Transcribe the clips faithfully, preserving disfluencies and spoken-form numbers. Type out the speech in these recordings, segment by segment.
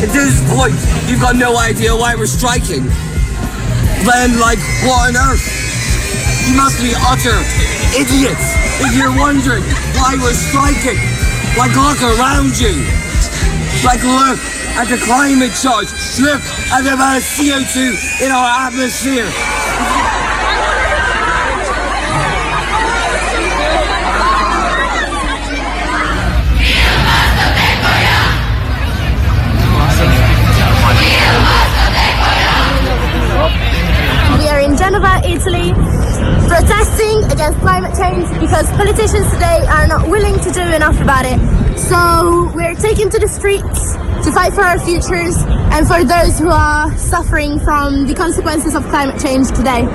At this point, you've got no idea why we're striking. Then, like, what on earth? You must be utter idiots if you're wondering why we're striking. Like, look around you. Like, look at the climate change. Look at the amount of C O two in our atmosphere. We are in Genova, Italy, protesting against climate change because politicians today are not willing to do enough about it. So we're taking to the streets to fight for our futures and for those who are suffering from the consequences of climate change today.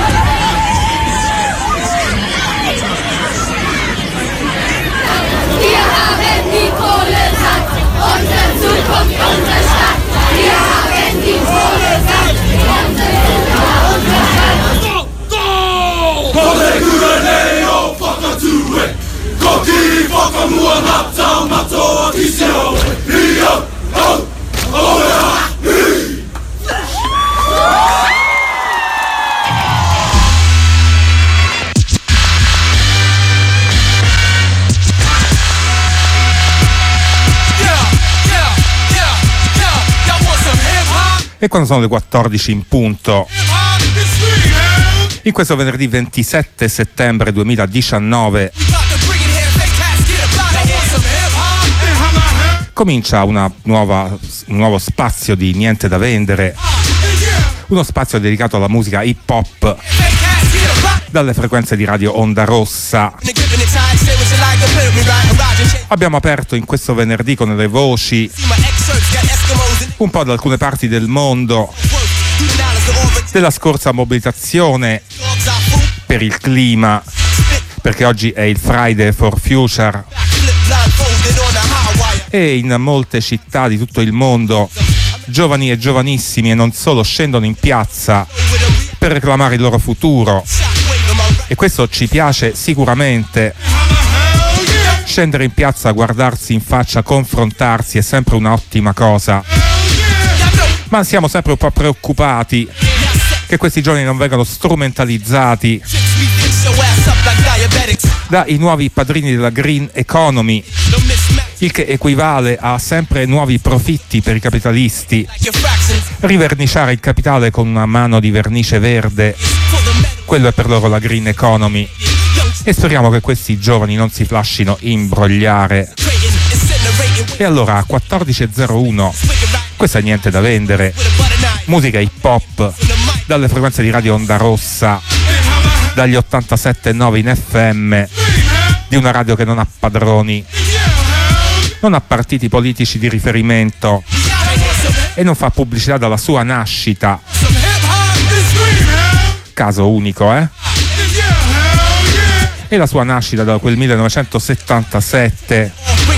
Wir haben die Kohle-Sack, unsere Zukunft, unsere Stadt. Wir haben die Kohle-Sack, unsere Zukunft, unsere Stadt. Go, go! Kole Gouvernement, fuck a two-way. Koki, fuck a mua, mapta, mapto, kisio. Hiya, oh, oh, yeah, hi. E quando sono le quattordici in punto, in questo venerdì ventisette settembre duemiladiciannove, comincia una nuova, un nuovo spazio di Niente da Vendere, uno spazio dedicato alla musica hip hop dalle frequenze di Radio Onda Rossa. Abbiamo aperto in questo venerdì con le voci un po' da alcune parti del mondo della scorsa mobilitazione per il clima, perché oggi è il Friday for Future e in molte città di tutto il mondo giovani e giovanissimi e non solo scendono in piazza per reclamare il loro futuro, e questo ci piace sicuramente. Scendere in piazza, guardarsi in faccia, confrontarsi è sempre un'ottima cosa, ma siamo sempre un po' preoccupati che questi giorni non vengano strumentalizzati dai nuovi padrini della green economy, il che equivale a sempre nuovi profitti per i capitalisti, riverniciare il capitale con una mano di vernice verde, quello è per loro la green economy. E speriamo che questi giovani non si lascino imbrogliare. E allora a quattordici e zero uno, questa è Niente da Vendere, musica hip hop dalle frequenze di Radio Onda Rossa, dagli ottantasette virgola nove in F M, di una radio che non ha padroni, non ha partiti politici di riferimento e non fa pubblicità dalla sua nascita. Caso unico, eh? E la sua nascita da quel millenovecentosettantasette,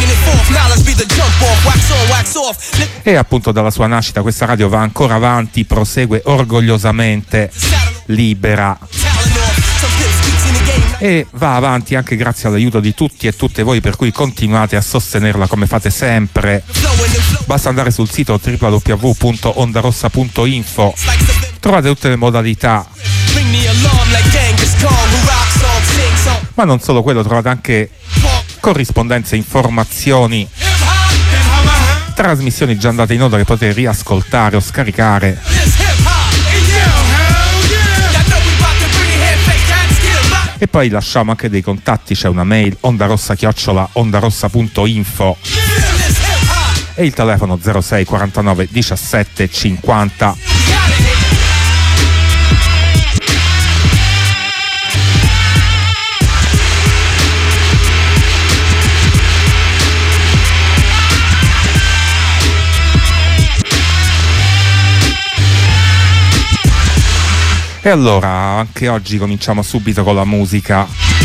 e appunto dalla sua nascita questa radio va ancora avanti, prosegue orgogliosamente libera e va avanti anche grazie all'aiuto di tutti e tutte voi, per cui continuate a sostenerla come fate sempre. Basta andare sul sito w w w punto ondarossa punto info, trovate tutte le modalità, ma non solo quello, trovate anche corrispondenze, informazioni, trasmissioni già andate in onda che potete riascoltare o scaricare. E poi lasciamo anche dei contatti, c'è una mail ondarossa chiocciola ondarossa punto info e il telefono zero sei quarantanove diciassette cinquanta. E allora, anche oggi cominciamo subito con la musica.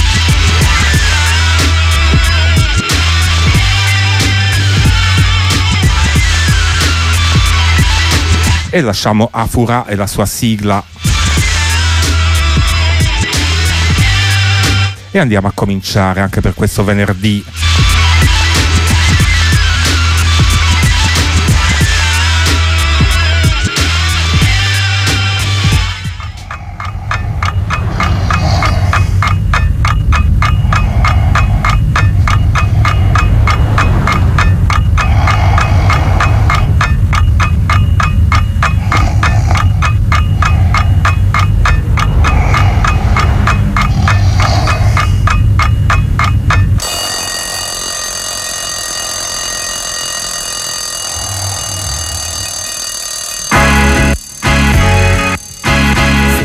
E lasciamo Afura e la sua sigla. E andiamo a cominciare anche per questo venerdì.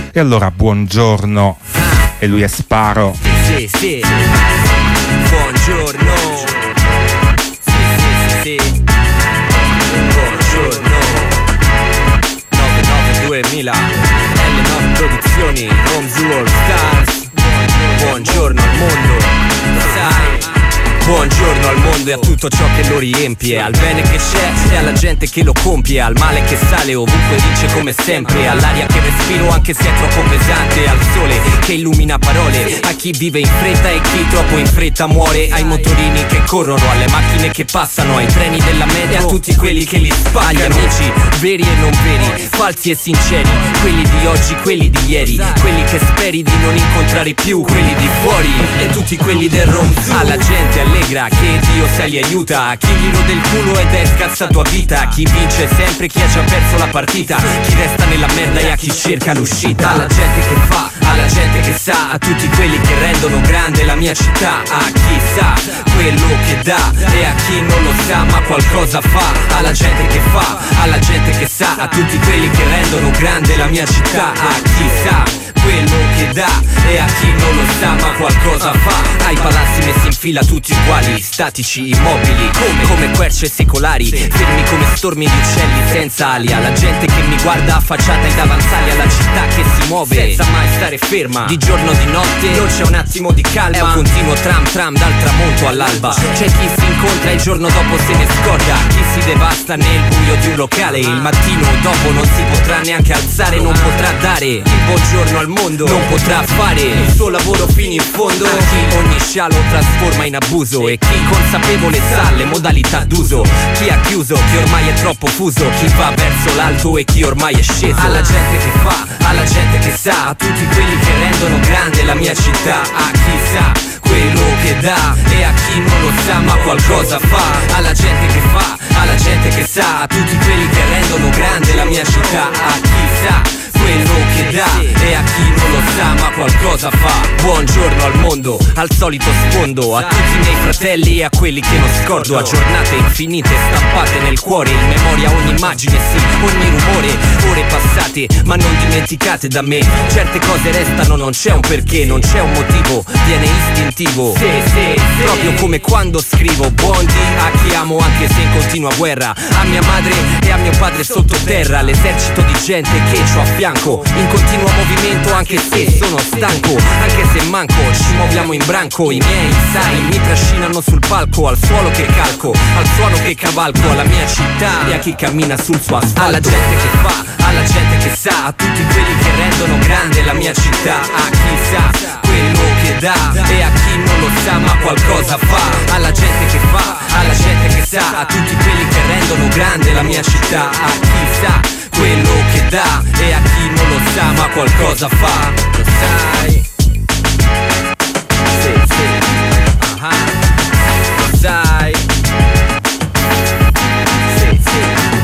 E allora buongiorno, e lui è Sparo. Sì, sì, sì. Buongiorno. Sì, sì, sì, sì. Buongiorno. nove nove duemila L nove Produzioni, Homes World Stars. Buongiorno al mondo, lo sai. Buongiorno al mondo e a tutto ciò che lo riempie, al bene che c'è e alla gente che lo compie, al male che sale ovunque vince come sempre, all'aria che respiro anche se è troppo pesante, al sole che illumina parole, a chi vive in fretta e chi troppo in fretta muore, ai motorini che corrono, alle macchine che passano, ai treni della media e a tutti quelli che li sbagliano, amici veri e non veri, falsi e sinceri, quelli di oggi, quelli di ieri, quelli che speri di non incontrare più, quelli di fuori e tutti quelli del rom-zoo, alla gente allegra che Dio se li aiuta, chi gli rode il culo ed è scarsa tua vita, chi vince sempre, chi ha già perso la partita, chi resta nella merda e a chi cerca l'uscita, alla gente che fa, alla gente che sa, a tutti quelli che rendono grande la mia città, a chi sa quello che dà e a chi non lo sa ma qualcosa fa, alla gente che fa, alla gente che sa, a tutti quelli che rendono grande la mia città, a chi sa quello che dà e a chi non lo sa ma qualcosa fa, ai palazzi messi in fila tutti uguali, statici, immobili, come, come querce secolari, fermi come stormi di uccelli senza ali, alla gente che mi guarda affacciata ai davanzali, alla città che si muove senza mai stare ferma, di giorno di notte non c'è un attimo di calma, è un continuo tram tram dal tramonto all'alba, c'è chi si incontra e il giorno dopo se ne scorda, chi si devasta nel buio di un locale, il mattino dopo non si potrà neanche alzare, non potrà dare il buongiorno al mondo, non potrà fare il suo lavoro fino in fondo, a chi ogni scialo trasforma in abuso e chi consapevole sa le modalità d'uso, chi ha chiuso, chi ormai è troppo fuso, chi va verso l'alto e chi ormai è sceso, alla gente che fa, alla gente che sa, a tutti quelli che rendono grande la mia città, a chi sa quello che dà e a chi non lo sa ma qualcosa fa, alla gente che fa, alla gente che sa, a tutti quelli che rendono grande la mia città, a chi sa quello che dà e a chi non lo sa ma qualcosa fa. Buongiorno al mondo, al solito sfondo, a tutti i miei fratelli e a quelli che non scordo, a giornate infinite stampate nel cuore, in memoria ogni immagine, sì, ogni rumore, ore passate ma non dimenticate da me, certe cose restano, non c'è un perché, non c'è un motivo, viene istintivo, sì, sì, sì. Proprio come quando scrivo buondì a chi amo anche se in continua guerra, a mia madre e a mio padre sottoterra, l'esercito di gente che c'ho a fianco, in continuo movimento anche se sono stanco, anche se manco, ci muoviamo in branco, i miei sai mi trascinano sul palco, al suolo che calco, al suono che cavalco, alla mia città e a chi cammina sul suo asfalto, alla gente che fa, alla gente che sa, a tutti quelli che rendono grande la mia città, a chi sa quello che dà e a chi non lo sa ma qualcosa fa, alla gente che fa, alla gente che sa, a tutti quelli che rendono grande la mia città, a chi sa quello che dà e a chi non lo sa ma qualcosa fa, lo sai, sì, sì, uh-huh. Lo sai, sì, sì.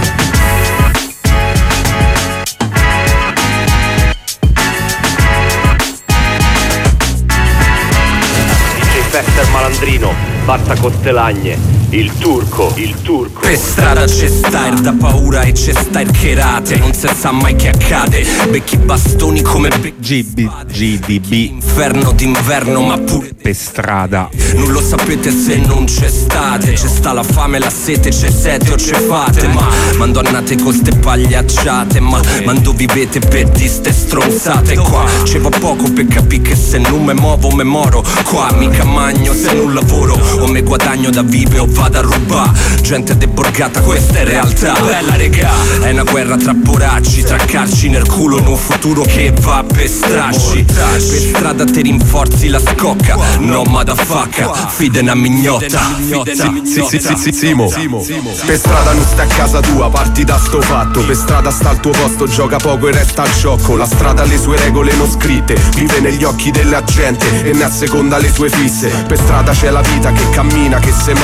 D J Fester Malandrino, Batta Costellagne, il turco, il turco. Per strada c'è stare da paura e c'è stare cherate, non si sa mai che accade, becchi bastoni come G D B, inferno d'inverno ma pure per strada. Non lo sapete se non c'è state, c'è sta la fame, la sete, c'è sete o c'è fate, ma mando annate con ste pagliacciate, ma mando vivete per di ste stronzate qua, ci va poco per capire che se non me muovo me moro, qua mica magno se non lavoro, o me guadagno da vive o vado a rubare, gente deborgata, questa è realtà, bella regà, è una guerra tra poracci, tra carci nel culo in un futuro che va per strasci, per strada te rinforzi la scocca, no motherfucker, fide una mignotta, Sì, sì, sì, sì, Simo. Per strada non stai a casa tua, parti da sto fatto, per strada sta al tuo posto, gioca poco e resta al gioco, la strada ha le sue regole non scritte, vive negli occhi della gente e ne asseconda le sue fisse, per strada c'è la vita che cammina, che se muove, c'è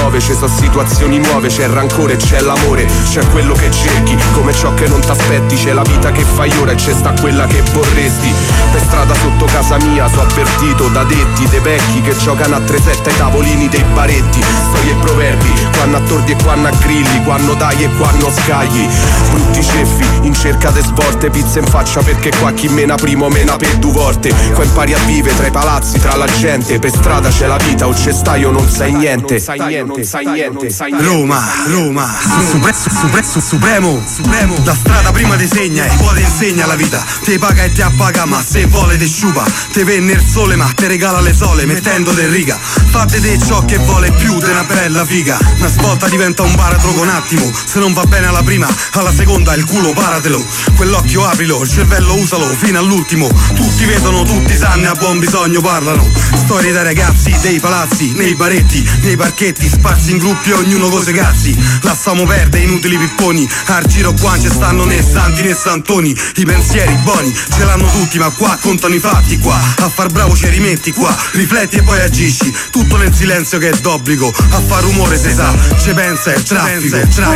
so situazioni nuove, c'è il rancore, c'è l'amore, c'è quello che cerchi, come ciò che non t'aspetti, c'è la vita che fai ora e c'è sta quella che vorresti. Per strada sotto casa mia so avvertito da detti, dei vecchi che giocano a tre sette ai tavolini dei baretti. Storie e proverbi, quando a tordi e quando a grilli, quando dai e quando scagli. Brutti ceffi, in cerca de svolte, pizza in faccia perché qua chi mena primo mena per due volte. Qua impari a vivere tra i palazzi, tra la gente, per strada c'è la vita o c'è stai o non sai niente. Roma, Roma, supre, supre, supre, supremo, supremo. La strada prima ti segna e poi ti insegna la vita. Te paga e ti appaga ma se vuole te sciupa. Te venne il sole ma te regala le sole mettendo de riga. Fate te ciò che vuole più di una bella figa. Una svolta diventa un baratro con attimo. Se non va bene alla prima, alla seconda il culo paratelo. Quell'occhio aprilo, il cervello usalo fino all'ultimo. Tutti vedono, tutti sanno, a buon bisogno parlano. Storie dai ragazzi, dei palazzi, nei baretti, nei parchetti, sparsi in gruppi ognuno cose cazzi. Lasciamo perdere inutili pipponi. Al giro qua ci stanno né santi né santoni. I pensieri buoni ce l'hanno tutti ma qua contano i fatti qua. A far bravo ci rimetti qua, rifletti e poi agisci. Tutto nel silenzio che è d'obbligo. A far rumore se sa, ci pensa il traffico.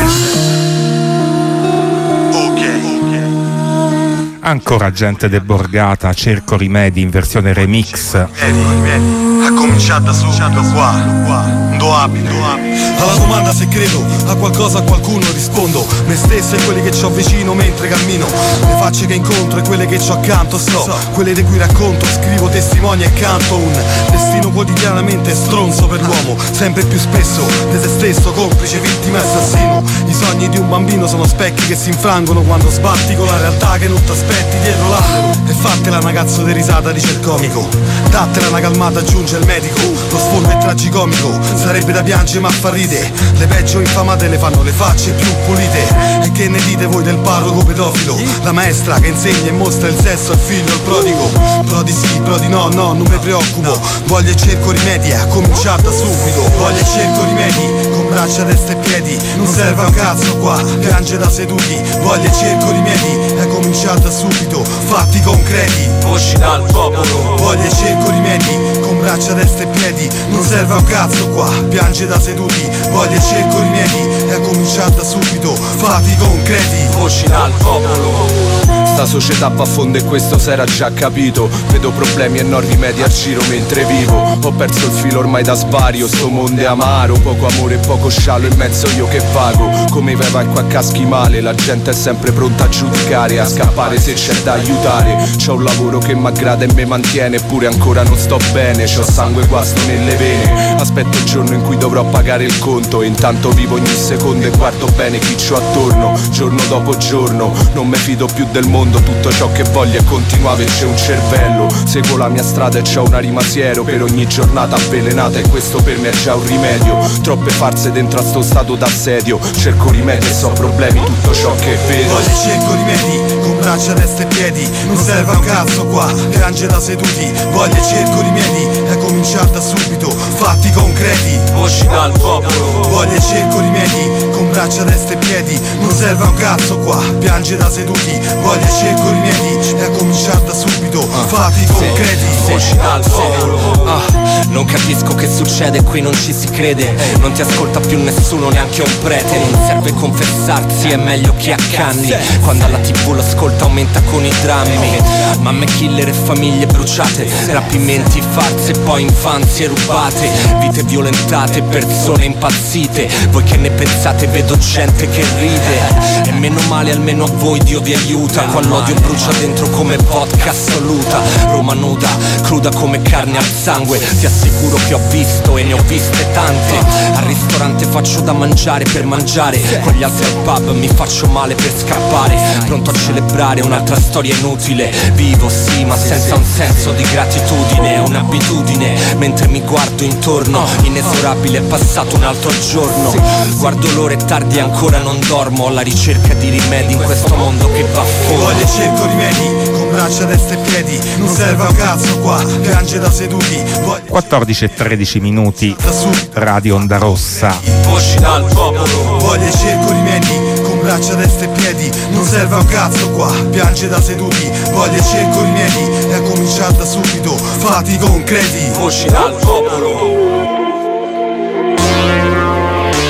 Ancora gente deborgata, cerco rimedi in versione remix. Vedi, vedi, ha cominciato su, qua, qua. Do abito, do abito. Alla domanda se credo a qualcosa, a qualcuno rispondo me stesso e quelli che c'ho vicino mentre cammino. Le facce che incontro e quelle che c'ho accanto so, quelle di cui racconto, scrivo testimoni e canto. Un destino quotidianamente stronzo per l'uomo, sempre più spesso di se stesso, complice, vittima e assassino. I sogni di un bambino sono specchi che si infrangono quando sbatti con la realtà che non t'aspetti dietro l'albero. E fatela una cazzo di risata, dice il comico. Dattela una calmata, aggiunge il medico. Lo sfondo è tragicomico, sarebbe da piangere ma fa ride. Le peggio infamate le fanno le facce più pulite. E che ne dite voi del parroco pedofilo? La maestra che insegna e mostra il sesso al figlio al prodigo. Prodi sì, prodi no, no, non mi preoccupo. Voglio e cerco rimedi, ha cominciato subito. Voglio e cerco rimedi, con braccia, testa e piedi. Non serve un cazzo qua, piange da seduti. Voglio e cerco rimedi, è cominciata subito. Fatti concreti, voci dal popolo. Voglio e cerco rimedi, con braccia, testa e piedi. Non serve un cazzo qua, piange da seduti. Voglio e cerco rimedi, è cominciata subito. Fatti concreti, voci dal popolo. Sta società va a fondo e questo s'era già capito. Vedo problemi e non rimedi al giro mentre vivo. Ho perso il filo ormai da svario, sto mondo è amaro. Poco amore e poco scialo, in mezzo io che vago. Come vai vai qua caschi male, la gente è sempre pronta a giudicare, a scappare se c'è da aiutare. C'ho un lavoro che m'aggrada e mi mantiene, eppure ancora non sto bene. C'ho sangue e guasto nelle vene, aspetto il giorno in cui dovrò pagare il conto. E intanto vivo ogni secondo e guardo bene chi c'ho attorno. Giorno dopo giorno, non mi fido più del mondo. Tutto ciò che voglio è continuare, c'è un cervello. Seguo la mia strada e c'ho una rima siero per ogni giornata avvelenata, e questo per me è già un rimedio. Troppe farse dentro a sto stato d'assedio. Cerco rimedi e so problemi, tutto ciò che vedo. Voglio e cerco rimedi, con braccia, testa e piedi. Non serve un cazzo qua, piange da seduti. Voglio e cerco rimedi, è cominciata subito. Fatti concreti, voci dal popolo. Voglio e cerco rimedi, con braccia, testa e piedi. Non serve un cazzo qua, piange da seduti. Voglio e cerco rimedi, è cominciata subito. Fatti concreti, voci dal popolo. Ah, non capisco che succede, qui non ci si crede. Non ti ascolta più nessuno, neanche un prete. Non serve confessarsi, è meglio che accanni. Quando alla tv l'ascolta aumenta con i drammi. Mamme killer e famiglie bruciate, rapimenti, farze e poi infanzie rubate. Vite violentate, persone impazzite. Voi che ne pensate? Vedo gente che ride. E meno male, almeno a voi Dio vi aiuta. Qua l'odio brucia dentro come vodka assoluta. Roma nuda, cruda come carne al sangue. Ti assicuro che ho visto e ne ho viste tante. Al ristorante faccio da mangiare per mangiare. Con gli altri al pub mi faccio male per scappare. Pronto a celebrare un'altra storia inutile. Vivo sì ma senza un senso di gratitudine. È un'abitudine, mentre mi guardo intorno. Inesorabile, è passato un altro giorno. Guardo l'ora è tardi e ancora non dormo. Alla ricerca di rimedi in questo mondo che va fuori. Voglio e cerco rimedi, con braccia, testa e piedi. Non serve un cazzo qua, piange da seduti. quattordici e tredici minuti, Radio Onda Rossa. Voci dal popolo. Voglio e cerco rimedi, con braccia, testa e piedi. Non serve un cazzo qua, piange da seduti. Voglio e cerco rimedi, è cominciata subito. Fatti concreti, voci dal popolo.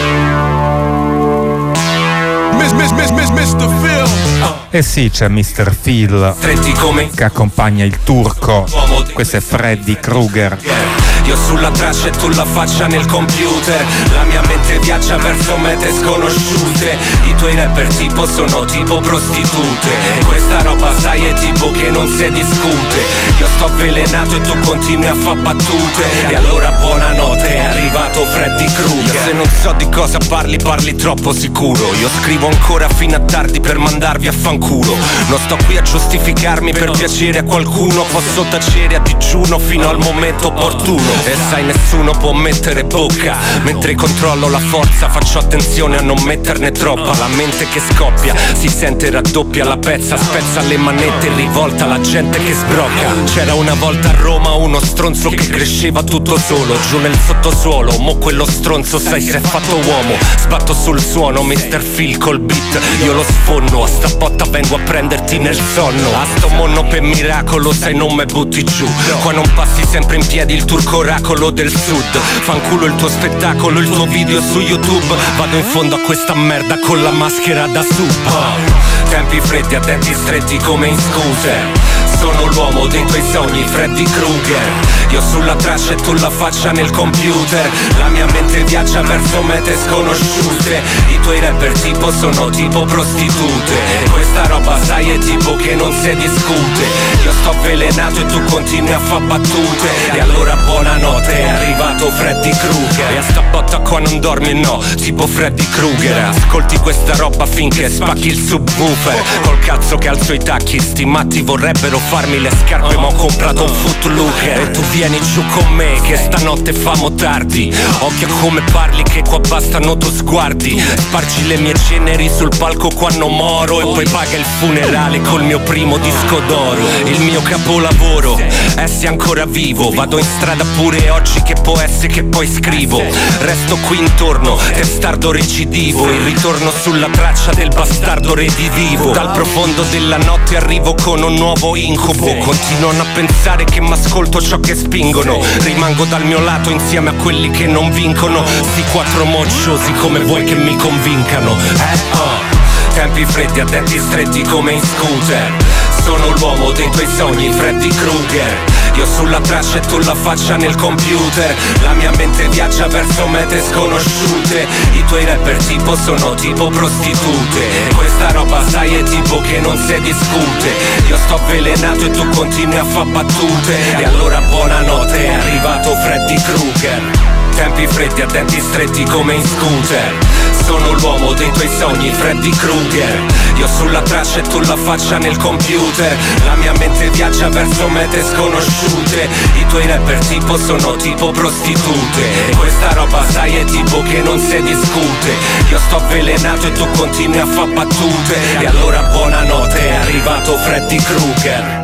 mister Phil. Eh sì, c'è mister Phil che accompagna il turco. Questo è Freddy Krueger. Io sulla traccia e tu la faccia nel computer. La mia mente viaggia verso mete sconosciute. I tuoi rapper tipo sono tipo prostitute. E questa roba sai è tipo che non si discute. Io sto avvelenato e tu continui a fa battute. E allora buonanotte, è arrivato Freddy Krueger. Se non so di cosa parli, parli troppo sicuro. Io scrivo ancora fino a tardi per mandarvi a fanculo. Non sto qui a giustificarmi per piacere a qualcuno. Posso tacere a digiuno fino al momento opportuno. E sai nessuno può mettere bocca. Mentre controllo la forza faccio attenzione a non metterne troppa. La mente che scoppia si sente raddoppia la pezza. Spezza le manette e rivolta la gente che sbrocca. C'era una volta a Roma uno stronzo che cresceva tutto solo giù nel sottosuolo. Mo quello stronzo sai si è fatto uomo. Sbatto sul suono mister Phil col beat. Io lo sfonno, a sta botta vengo a prenderti nel sonno. A sto monno per miracolo sai non me butti giù. Qua non passi sempre in piedi il turco oracolo del sud. Fanculo il tuo spettacolo, il tuo video su YouTube. Vado in fondo a questa merda con la maschera da sub. Tempi freddi a denti stretti come in scooter. Sono l'uomo dei tuoi sogni, Freddy Krueger. Io sulla traccia e tu la faccia nel computer. La mia mente viaggia verso mete sconosciute. I tuoi rapper tipo sono tipo prostitute. E questa roba sai è tipo che non si discute. Io sto avvelenato e tu continui a fa battute. E allora buonanotte, è arrivato Freddy Krueger. E a sta botta qua non dormi no, tipo Freddy Krueger. Ascolti questa roba finché spacchi il subwoofer. Col cazzo che alzo i tacchi, sti matti vorrebbero farmi le scarpe ma ho comprato un Footlooker. E tu vieni giù con me che stanotte famo tardi. Occhio a come parli che qua bastano tu sguardi. Spargi le mie ceneri sul palco quando moro. E poi paga il funerale col mio primo disco d'oro. Il mio capolavoro, essi ancora vivo. Vado in strada pure oggi che può essere che poi scrivo. Resto qui intorno, testardo recidivo. Il ritorno sulla traccia del bastardo redivivo. Dal profondo della notte arrivo con un nuovo incubo. Continuano a pensare che m'ascolto ciò che spingono. Rimango dal mio lato insieme a quelli che non vincono. Sti quattro mocciosi come vuoi che mi convincano. Eh oh. Tempi freddi a denti stretti come in scooter. Sono l'uomo dei tuoi sogni, Freddy Krueger. Io sulla traccia e tu la faccia nel computer. La mia mente viaggia verso mete sconosciute. I tuoi rapper tipo sono tipo prostitute. E questa roba sai è tipo che non si discute. Io sto avvelenato e tu continui a fa battute. E allora buonanotte, è arrivato Freddy Krueger. Tempi freddi a denti stretti come in scooter. Sono l'uomo dei tuoi sogni, Freddy Krueger. Io sulla traccia e tu la faccia nel computer. La mia mente viaggia verso mete sconosciute. I tuoi rapper tipo sono tipo prostitute. E questa roba sai è tipo che non si discute. Io sto avvelenato e tu continui a fa battute. E allora buonanotte, è arrivato Freddy Krueger.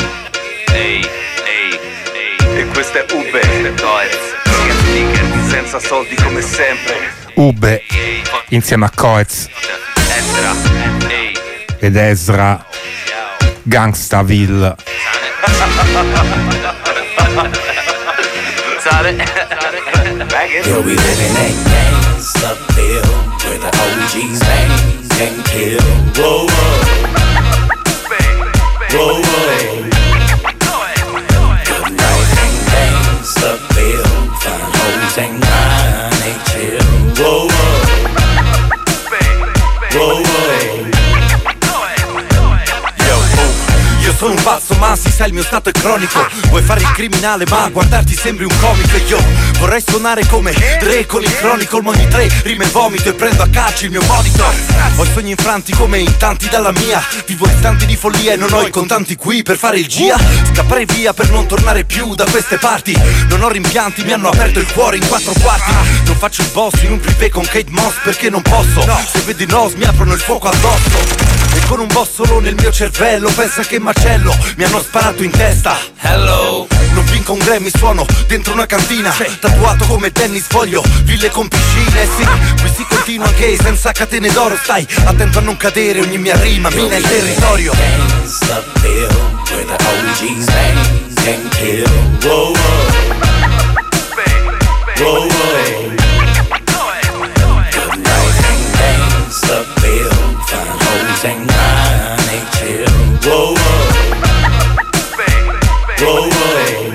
Ehi, ehi, ehi. E questo è Ube, Coez. Senza soldi come sempre. Ube insieme a Coez ed Ezra Gangstaville. Yo, we live in a Gangstaville where the O Gs bang and kill. Whoa, whoa, whoa, whoa. Good night in Gangstaville, fine hoes and grind, they chill. Whoa, whoa, whoa, whoa. Io sono un pazzo ma si sa il mio stato è cronico. Vuoi fare il criminale ma guardarti sembri un comico. Io vorrei suonare come Dre con il Chronicle. Ma ogni tre rime vomito e prendo a calci il mio monitor. Ho i sogni infranti come in tanti dalla mia. Vivo istanti di follia e non ho i contanti qui per fare il G I A. Scapparei via per non tornare più da queste parti. Non ho rimpianti, mi hanno aperto il cuore in quattro quarti. Non faccio il boss in un privé con Kate Moss perché non posso. Se vedo i nos mi aprono il fuoco addosso. E con un boss solo nel mio cervello pensa che macello, mi hanno sparato in testa. Hello. Non vinco un Grammy, suono dentro una cantina. Tatuato come tennis, voglio ville con piscine. Sì, qui si continua anche senza catene d'oro. Stai attento a non cadere, ogni mia rima mina il territorio. Gangstaville where the O Gs bang and kill. Whoa, whoa, whoa, whoa. Good night in Gangstaville, fine. hoes ain't mine, they chill. Whoa, whoa, whoa, whoa.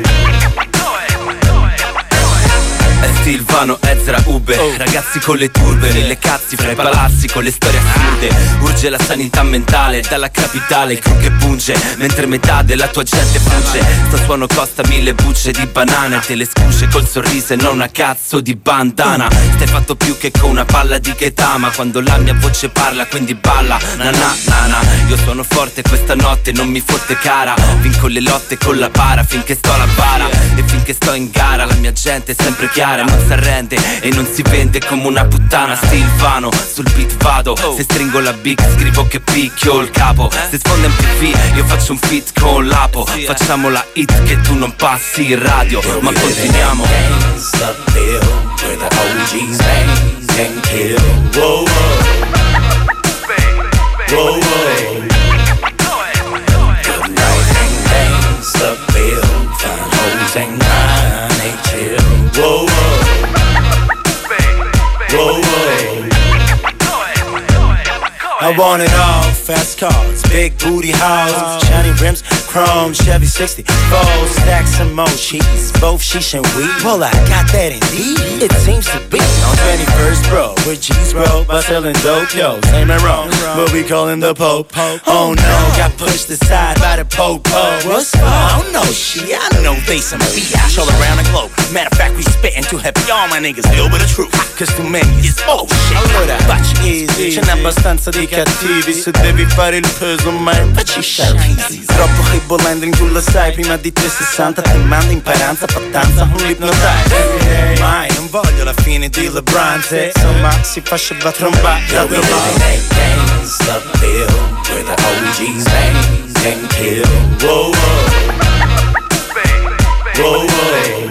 Silvano, Ezra, Ube, oh. Ragazzi con le turbe, mille cazzi fra i palazzi con le storie assurde. Urge la sanità mentale dalla capitale, il crew che punge mentre metà della tua gente fugge. Sto suono costa mille bucce di banane, te le scusce col sorriso e non una cazzo di bandana. Stai fatto più che con una palla di Ketama quando la mia voce parla, quindi balla, na na na na. Io sono forte questa notte, non mi fotte cara. Vinco le lotte con la para finché sto alla bara. E finché sto in gara la mia gente è sempre chiara, non si arrende e non si vende come una puttana. Silvano, sul beat vado, se stringo la big scrivo che picchio il capo. Se sfonda M T V io faccio un feat con l'Apo. Facciamo la hit che tu non passi in radio, ma continuiamo. Where the O Gs bang and kill. Whoa, whoa, whoa, whoa. Good night and bang, Seville. Fine hoes ain't mine, they chill. Whoa, whoa, whoa, whoa. I want it all, fast cars, big booty houses, shiny rims, chrome, Chevy sixty-four, stacks and more cheese, both sheesh and weed. Well, I got that indeed, it seems to be on twenty-first, bro, with G's, bro, by selling dope, yo, same and wrong, but we call him the Pope. Oh no, got pushed aside by the Popo. What's up? I don't know shit, I know they some B I all around the globe. Matter of fact, we spittin' too heavy, all my niggas deal with the truth, cause too many is bullshit. Facci easy, ce n'è abbastanza di cattivi, se devi fare il peso mai facci sciarpisi. Troppo ribollending tu lo sai, prima di tre sessanta ti manda in paranza, pattanza, un hypnotize. Mai non voglio la fine di LeBron, se insomma si faccia da trombare da due mani. Stop hill, where the O Gs bang and kill. Whoa, whoa, whoa, whoa.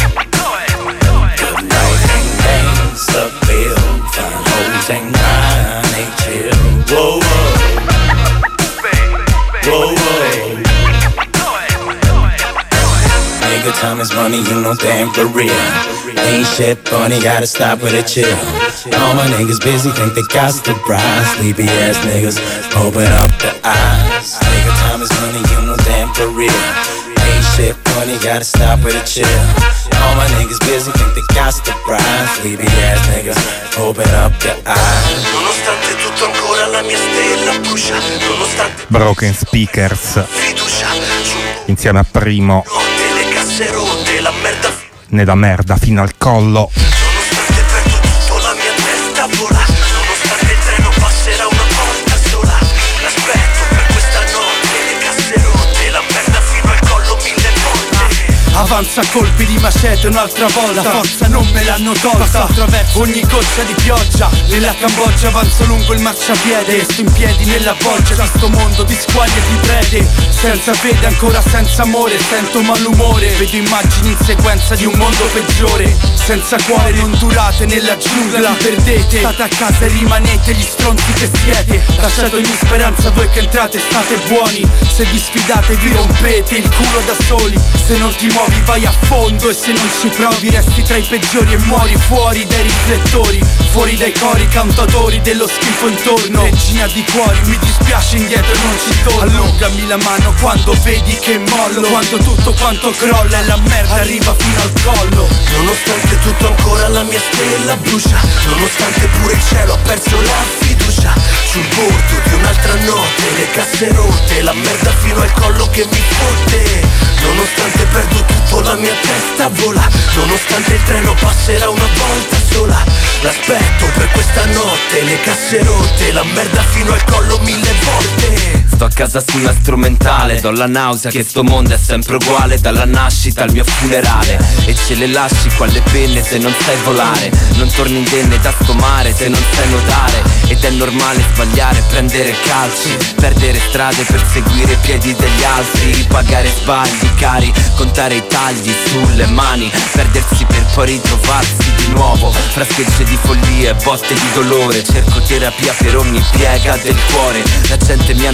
Good night and bang, stop hill, fine hoes ain't mine, they chill. Whoa, whoa, whoa, whoa. Nigga, time is money, you know damn for real. Ain't shit funny, gotta stop with it chill. All my niggas busy, think they got the prize. Sleepy ass niggas, open up the eyes. Nigga, time is money, you know damn for real. Ain't shit funny, gotta stop with it chill. All my niggas busy, think they got the prize. Sleepy ass niggas, open up the eyes. Nonostante tutto ancora la mia stella brucia. Nonostante Broken Speakers fiducia insieme a Primo, notte le casse rotte, la merda nella merda fino al collo. Nonostante perdo tutto la mia testa vola. Nonostante il treno passerà una volta sola. L'aspetto per questa notte, le casse rotte, la merda fino al collo mille volte. Avanza a colpi di macete un'altra volta. La forza non me l'hanno tolta. Passo attraverso ogni goccia di pioggia. Nella Cambogia avanzo lungo il marciapiede. Sto in piedi nella bolgia di sto mondo di squaglie e di prede. Senza fede, ancora senza amore. Sento malumore. Vedo immagini in sequenza di un mondo peggiore. Senza cuore non durate nella giungla, vi perdete. State a casa e rimanete gli stronzi che siete. Lasciate ogni speranza voi che entrate, state buoni. Se vi sfidate vi rompete il culo da soli. Se non ti muovi vai a fondo e se non ci provi resti tra i peggiori e muori fuori dai riflettori, fuori dai cori cantatori dello schifo intorno. Regina di cuori, mi dispiace indietro non ci torno. Allungami la mano quando vedi che mollo, quando tutto quanto crolla e la merda arriva fino al collo. Nonostante tutto ancora la mia stella brucia. Nonostante pure il cielo ha perso la fiducia. Sul bordo di un'altra notte, le casse rotte, la merda fino al collo che mi fotte. Nonostante perdo tutto la mia testa vola. Nonostante il treno passerà una volta sola. L'aspetto per questa notte, le casse rotte, la merda fino al collo mille volte. Sto a casa sulla strumentale, do la nausea che sto mondo è sempre uguale. Dalla nascita al mio funerale. E ce le lasci qua le penne se non sai volare. Non torni indenne da sto mare se non sai nuotare. Ed è normale sbagliare, prendere calci, perdere strade per seguire i piedi degli altri. Ripagare sbagli cari, contare i tagli sulle mani. Perdersi per poi ritrovarsi di nuovo. Fraschegge di follie, botte di dolore. Cerco terapia per ogni piega del cuore. La gente mia non prega,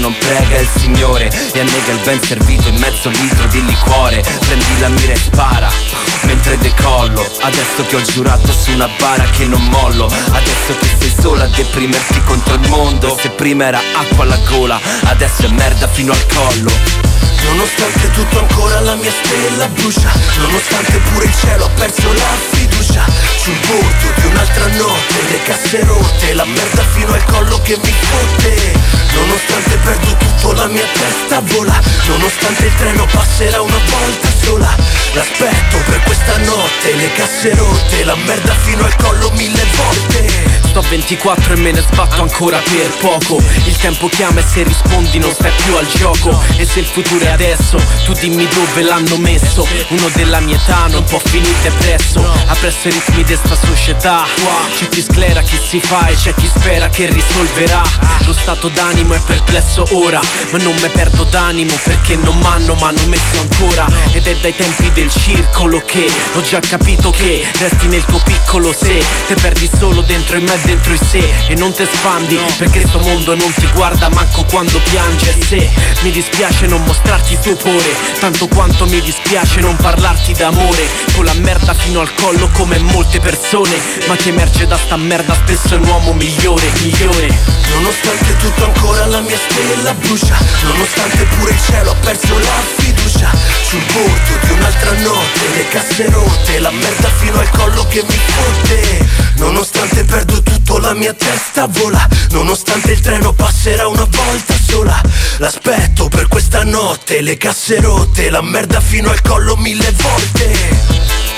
paga il Signore e annega il ben servito in mezzo litro di liquore. Prendi la mira e spara mentre decollo. Adesso che ho giurato su una bara che non mollo. Adesso che sei sola a deprimerti contro il mondo. Se prima era acqua alla gola, adesso è merda fino al collo. Nonostante tutto ancora la mia stella brucia, nonostante pure il cielo ha perso la fiducia. Sul bordo di un'altra notte, le casse rotte, la merda fino al collo che mi fotte. Nonostante perdo tutto la mia testa vola, nonostante il treno passerà una volta sola. L'aspetto per questa notte, le casse rotte, la merda fino al collo mille volte. Sto a ventiquattro e me ne sbatto ancora per poco. Il tempo chiama e se rispondi non stai più al gioco. E se il futuro è adesso, tu dimmi dove l'hanno messo. Uno della mia età non può finire presso. Appresso i ritmi di sta società. C'è chi sclera, chi si fa e c'è chi spera che risolverà. Lo stato d'animo è perplesso ora, ma non me perdo d'animo perché non m'hanno m'hanno messo ancora. Ed è dai tempi del circolo che ho già capito che resti nel tuo piccolo se te perdi solo dentro in me, dentro in sé e non te spandi perché sto mondo non ti guarda manco quando piange. Se mi dispiace non mostrarti stupore tanto quanto mi dispiace non parlarti d'amore. Con la merda fino al collo come molte persone, ma chi emerge da sta merda spesso è un uomo migliore, migliore. Nonostante tutto ancora la mia stella brucia, nonostante pure il cielo ha perso la fiducia. Sul bordo di un'altra notte, le casse rotte, la merda fino al collo che mi fotte. Nonostante perdo tutto la mia testa vola, nonostante il treno passerà una volta sola. L'aspetto per questa notte, le casse rotte, la merda fino al collo mille volte.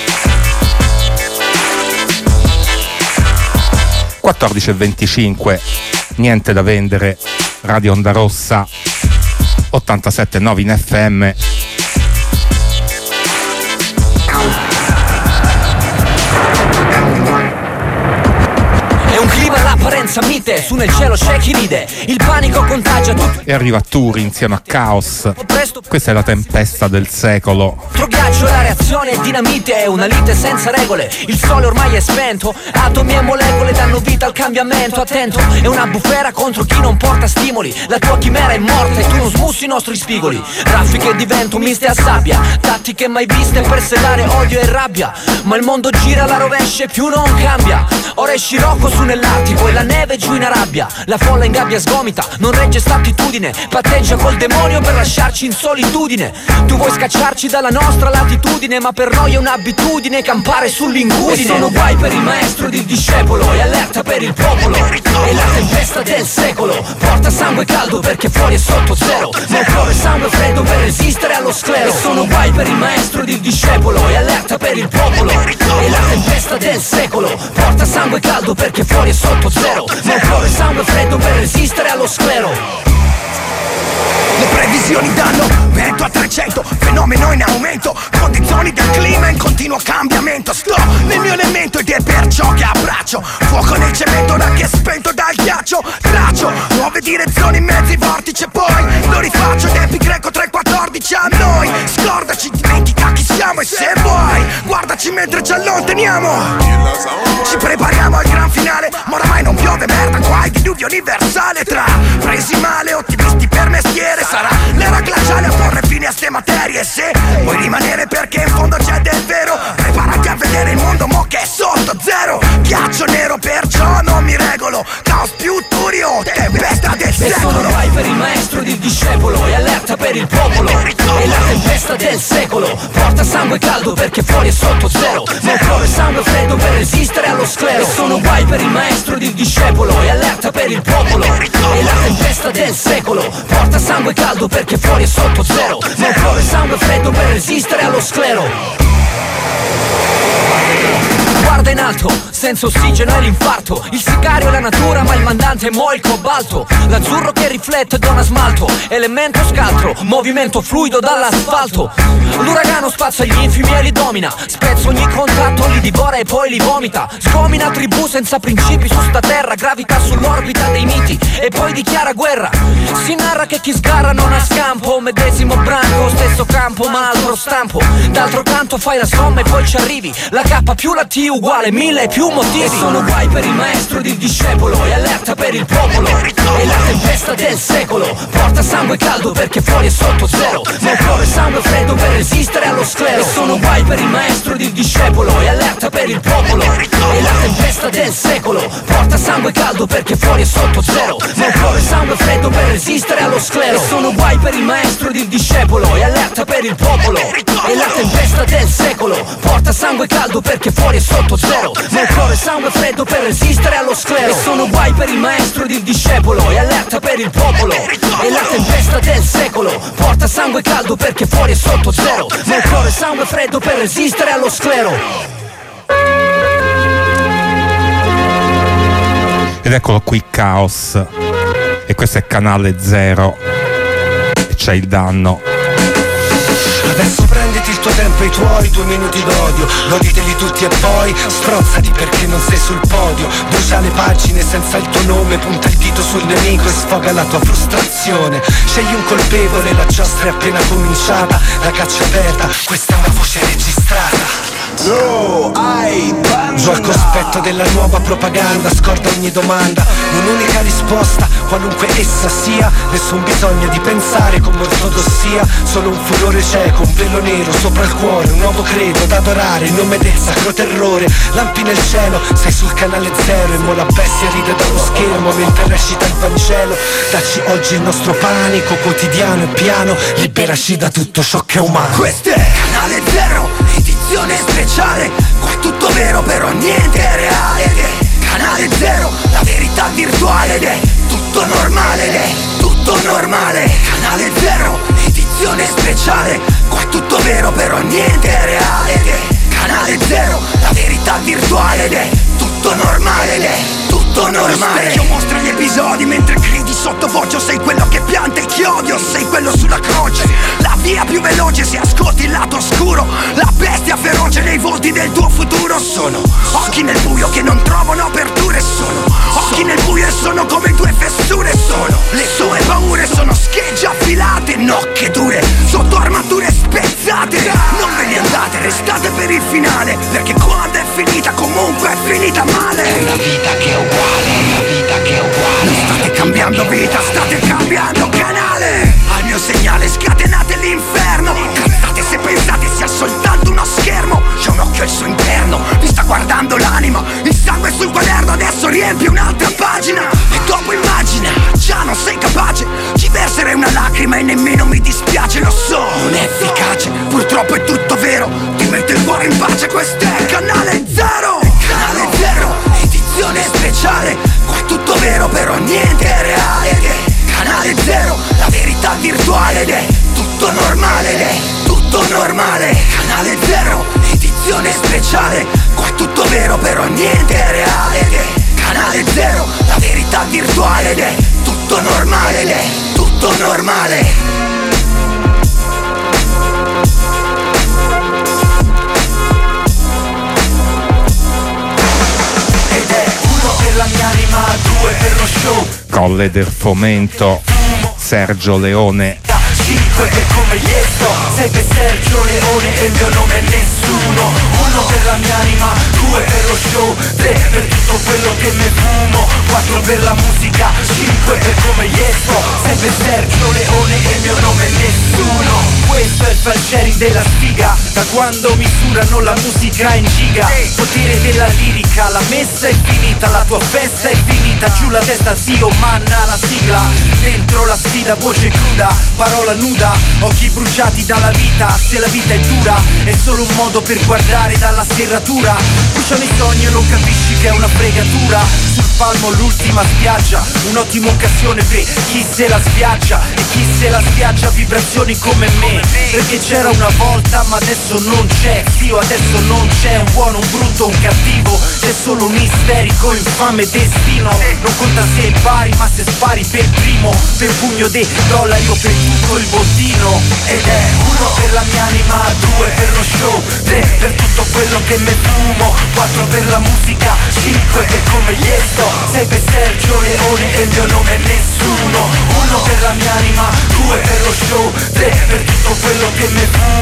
quattordici e venticinque, niente da vendere, Radio Onda Rossa ottantasette virgola nove in F M. È un clima all'apparenza mite, su nel cielo c'è chi ride, il panico contagia tutto. E arriva Turi insieme a Caos. Questa è la tempesta del secolo. Altro ghiaccio, la reazione è dinamite, è una lite senza regole. Il sole ormai è spento, atomi e molecole danno vita al cambiamento. Attento, è una bufera contro chi non porta stimoli. La tua chimera è morta e tu non smussi i nostri spigoli. Raffiche di vento miste a sabbia, tattiche mai viste per sedare odio e rabbia. Ma il mondo gira alla rovescia e più non cambia. Ora è scirocco su nell'Artico e la neve giù in Arabia. La folla in gabbia sgomita, non regge sta attitudine. Patteggia col demonio per lasciarci in solitudine. Tu vuoi scacciarci dalla nostra latitudine, ma per noi è un'abitudine campare sull'ingudine. E sono guai per il maestro ed il discepolo, e allerta per il popolo. È la tempesta del secolo, porta sangue caldo perché fuori è sotto zero. Ma occorre sangue freddo per resistere allo sclero. E sono guai per il maestro ed il discepolo, e allerta per il popolo. È la tempesta del secolo, porta sangue caldo perché fuori è sotto zero. Ma occorre sangue freddo per resistere allo sclero. Le previsioni danno vento a trecento, fenomeno in aumento, condizioni del clima in continuo cambiamento. Sto nel mio elemento ed è perciò che abbraccio fuoco nel cemento da che è spento dal ghiaccio. Traccio nuove direzioni in mezzi vortice, poi lo rifaccio ed epi greco tre quattordici a noi. Scordaci, dimentica chi siamo e se vuoi guardaci mentre ci allontaniamo. Ci prepariamo al gran finale, ma oramai non piove merda qua, il diluvio universale. Tra presi male, ottimisti per mestiere, sarà l'era glaciale a porre fine a ste materie. Se vuoi rimanere perché in fondo c'è del vero, preparati a vedere il mondo mo che è sotto zero. Ghiaccio nero perciò non mi regolo, caos più turio, tempesta del secolo. E sono guai per il maestro ed il discepolo, e allerta per il popolo. È la tempesta del secolo, porta sangue caldo perché fuori è sotto zero. Ma occorre sangue freddo per resistere allo sclero. E sono guai per il maestro ed il discepolo, e allerta per il popolo. È la tempesta del secolo, porta sangue caldo perché fuori è sotto zero. Ma occorre sangue freddo per resistere allo sclero. Guarda in alto, senza ossigeno è l'infarto. Il sicario è la natura ma il mandante è mo' il cobalto. L'azzurro che riflette dona smalto, elemento scaltro, movimento fluido dall'asfalto. L'uragano spazza gli infimi e li domina, spezza ogni contatto, li divora e poi li vomita. Sgomina tribù senza principi su sta terra, gravita sull'orbita dei miti e poi dichiara guerra. Si narra che chi sgarra non ha scampo, medesimo branco, stesso campo ma altro stampo. D'altro canto fai la somma e poi ci arrivi. La K più la T uguale mille più motivi. E sono guai per il maestro ed il discepolo, e allerta per il popolo. E la tempesta del secolo porta sangue caldo perché fuori è sotto zero, ma occorre sangue freddo per resistere allo sclero. E sono guai per il maestro ed il discepolo, e allerta per il popolo. E la tempesta del secolo porta sangue caldo perché fuori è sotto zero, ma occorre sangue freddo per resistere allo sclero. E sono guai per il maestro ed il discepolo, e allerta per il popolo. E la tempesta del secolo porta sangue caldo perché fuori è sotto zero, ma occorre sangue freddo per resistere allo sclero. E sono guai per il maestro ed il discepolo, e allerta per il popolo. E la tempesta del secolo porta sangue caldo perché fuori è sotto zero, ma occorre sangue freddo per resistere allo sclero. Ed eccolo qui Caos, e questo è Canale Zero, e c'è il danno. Adesso prenditi il tuo tempo e i tuoi due minuti d'odio, goditeli tutti e poi strozzati perché non sei sul podio. Brucia le pagine senza il tuo nome, punta il dito sul nemico e sfoga la tua frustrazione. Scegli un colpevole, la giostra è appena cominciata, la caccia aperta, questa è una voce registrata. No, I Giù al cospetto della nuova propaganda, scorda ogni domanda, un'unica risposta, qualunque essa sia. Nessun bisogno di pensare come ortodossia, solo un furore cieco, un velo nero sopra il cuore, un nuovo credo da adorare in nome del sacro terrore. Lampi nel cielo, sei sul canale zero e mo la bestia ride dallo schermo mentre recita il Vangelo. Dacci oggi il nostro panico quotidiano e piano, liberaci da tutto ciò che è umano. Questo è Canale Zero, edizione speciale, qua è tutto vero però niente è reale. Ed è Canale Zero, la verità virtuale, ed è tutto normale, ed è tutto normale. Canale Zero, edizione speciale, qua è tutto vero però niente è reale. Ed è Canale Zero, la verità virtuale, ed è tutto normale, ed è tutto normale. Lo specchio mostra gli episodi mentre gridi sottovoce, sei quello che pianta il chiodio, sei quello sulla croce. La via più veloce se ascolti il lato oscuro, la bestia feroce nei volti del tuo futuro. Sono occhi nel buio che non trovano aperture, sono occhi nel buio e sono come due fessure. Sono le sue paure, sono schegge affilate, nocche dure sotto armature spezzate. Non ve ne andate, restate per il finale, perché quando è finita comunque è finita male. È una vita che è uguale, è una vita che è uguale. Non state cambiando vita, state cambiando canale. Al mio segnale scatenate l'inferno. Cazzate se pensate sia soltanto uno schermo. C'è un occhio al suo interno, vi sta guardando l'anima. Il sangue sul quaderno adesso riempie un'altra pagina. E dopo immagina, già non sei capace. Ci verserei una lacrima e nemmeno mi dispiace, lo so. Non è efficace, purtroppo è tutto vero. Ti mette il cuore in pace, questo è Canale Zero. Canale Zero, edizione speciale, qua è tutto vero però niente è reale. Ed è Canale Zero, la verità virtuale, ed è tutto normale, ed è tutto normale. Canale Zero, edizione speciale, qua è tutto vero però niente è reale. Ed è Canale Zero, la verità virtuale, ed è tutto normale, ed è tutto normale. La mia anima, due per lo show. Colle del Fomento, Sergio Leone. Cinque è come Iesto, sei per Sergio Leone e il mio nome è nessuno. Uno per la mia anima, due per lo show, tre per tutto quello che me fumo, quattro per la musica, cinque è come Iesto, sei per Sergio Leone e il mio nome è nessuno. Questo è il falcieri della sfiga, da quando misurano la musica in giga. Potere della lirica, la messa è finita, la tua festa è finita. Giù la testa zio, manna la sigla, dentro la sfida, voce cruda, parola nuda, occhi bruciati dalla vita. Se la vita è dura, è solo un modo per guardare dalla serratura. Bruciano i sogni e non capisci che è una fregatura. Sul palmo l'ultima spiaggia, un'ottima occasione per chi se la sviaggia. E chi se la sviaggia vibrazioni come me, perché c'era una volta ma adesso non c'è. Zio, adesso non c'è un buono, un brutto, un cattivo, c'è solo un isterico infame destino. Non conta se pari ma se spari per primo, per pugno dei dollari o per tutto il bottino. Ed è uno per la mia anima, due per lo show, tre per tutto quello che me fumo, quattro per la musica, cinque è come Iesto, sei per Sergio Leone e il mio nome è nessuno. Uno per la mia anima, due per lo show, tre per tutto quello che me fumo,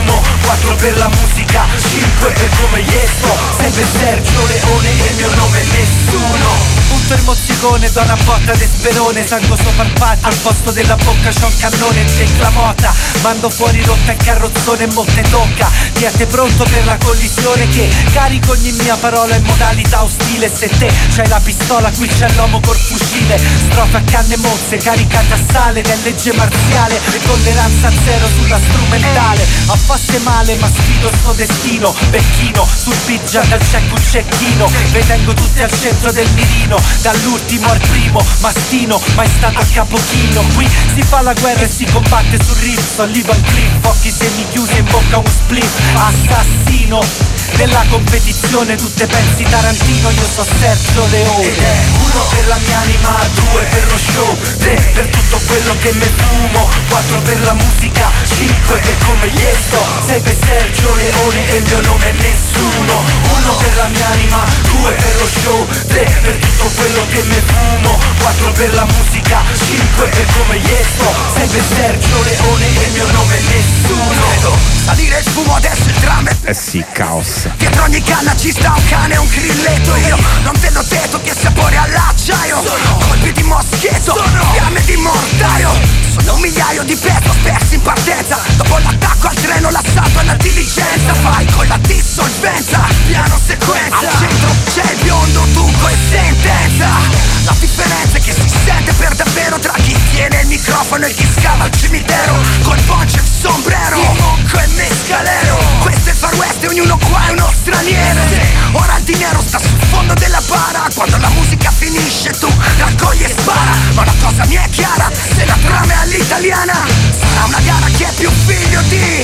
quattro per la musica, cinque per come gli sto, sei per Sergio Leone e il mio nome è nessuno. Punto il mozzicone, do una botta de sperone, sangue sopra il patto, al posto della bocca c'ho un cannone, c'è la mota, mando fuori rotta il carrozzone e mo te tocca, tiate pronto per la collisione che carico ogni mia parola in modalità ostile. Se te c'hai la pistola, qui c'è l'uomo col fucile, strofe a canne mozze, caricate a sale nel legge marziale, e tolleranza zero sulla strumentale, affasse male ma sfido sto destino, becchino, sul pigia dal cecco un cecchino, vedengo tutti al centro del mirino, dall'ultimo al primo, mastino, mai stato a capochino, qui si fa la guerra e si combatte sul riff, sto lì Van Cliff, occhi semi chiusi in bocca un split, assassino, nella competizione tutte pensi Tarantino, io so Sergio Leone. Ed è uno per la mia anima, due per lo show, tre per tutto quello che me fumo, quattro per la musica, cinque per come gli sto, sei per Sergio Leone e il mio nome è nessuno. Uno per la mia anima, due per lo show, tre per tutto quello che me fumo, quattro per la musica, cinque per come gli sto, sei per Sergio Leone e il mio nome è nessuno. Vedo salire il fumo, adesso il drum è... Eh sì, caos. Dietro ogni canna ci sta un cane e un grilletto. Io non te l'ho detto che sapore all'acciaio. Sono colpi di moschetto, fiamme di mortaio. Sono un migliaio di peso persi in partenza. Dopo l'attacco al treno, l'assalto alla diligenza. Fai con la dissolvenza, piano sequenza. Al centro c'è il biondo, dunque sentenza. La differenza è che si sente per davvero tra chi tiene il microfono e chi scava al cimitero. Col poncho e il sombrero, monco e mescalero. Questo è il Far West e ognuno qua è uno straniero. Ora il dinero sta sul fondo della bara. Quando la musica finisce tu raccogli e spara. Ma una cosa mi è chiara, se la trama è all'italiana sarà una gara chi è più figlio di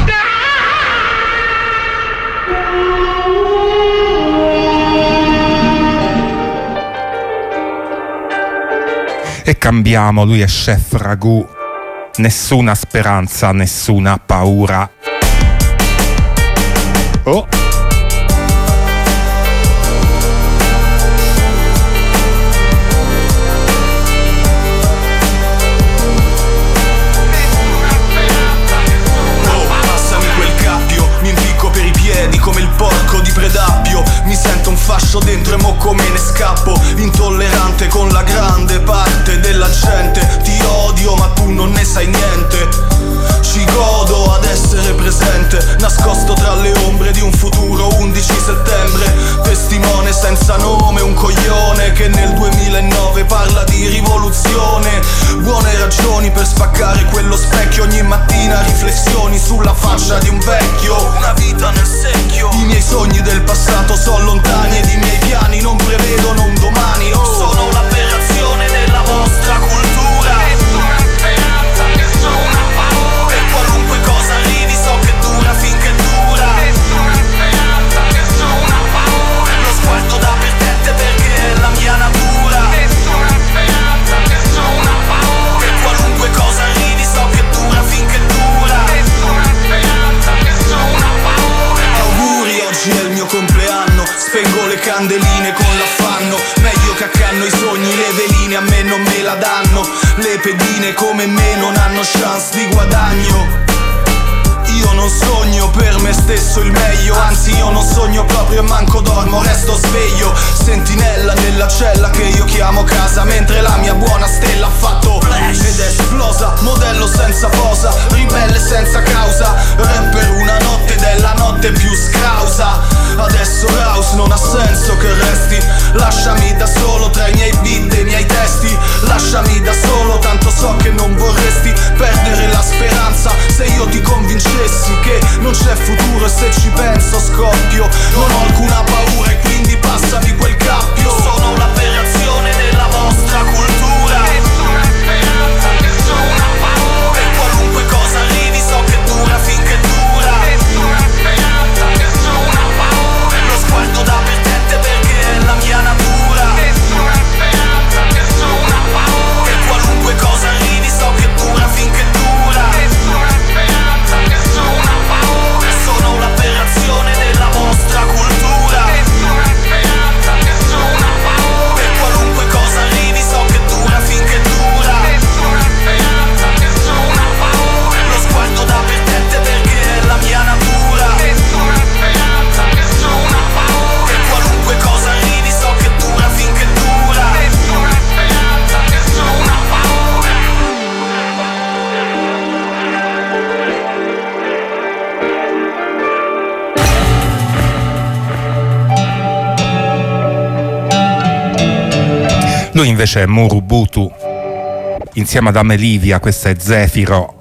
E cambiamo, lui è Chef Ragù. Nessuna speranza, nessuna paura. Oh. Come il porco di Predappio, mi sento un fascio dentro e mo come ne scappo. Intollerante con la grande parte della gente. Ti odio ma tu non ne sai niente. Ci godo ad essere presente, nascosto tra le ombre di un futuro undici settembre. Testimone senza nome, un coglione che nel duemilanove parla di rivoluzione. Buone ragioni per spaccare quello specchio. Ogni mattina riflessioni sulla faccia di un vecchio. Una vita nel secchio. I miei sogni del passato sono lontani ed i miei piani non prevedono un domani. Oh. Sono un'aberrazione della vostra cultura. Nessuna speranza, nessuna paura. E qualunque cosa arrivi so che dura finché dura. Nessuna speranza, nessuna paura. Lo sguardo da perdente perché è la mia natura. Nessuna speranza, nessuna paura. E qualunque cosa arrivi so che dura finché dura. Nessuna speranza, nessuna paura. Auguri, oggi è il mio compleanno. Spengo le candeline con l'affanno. Meglio che accanno i sogni, le veline a me non me la danno. Le pedine come me non hanno chance di guadagno. Io non sogno per me stesso il meglio. Anzi io non sogno proprio e manco dormo, resto sveglio. Sentinella nella cella che io chiamo casa. Mentre la mia buona stella ha fatto flash ed è esplosa. Modello senza posa, ribelle senza causa. Rap per una notte ed è la notte più scrausa. Adesso House non ha senso che resti. Lasciami da solo tra i miei beat e i miei testi. Lasciami da solo, tanto so che non vorresti perdere la speranza. Se io ti convincessi che non c'è futuro e se ci penso scoppio. Non ho alcuna paura e quindi passami quel cappio. Sono un'aberrazione della vostra cultura. Nessuna speranza, nessuna paura. E qualunque cosa arrivi so che dura finché dura. Nessuna speranza, nessuna paura. Lo sguardo da perdente perché è la mia natura. Nessuna speranza, nessuna paura. E qualunque cosa arrivi so Lui invece è Murubutu, insieme ad Amelivia, questa è Zefiro.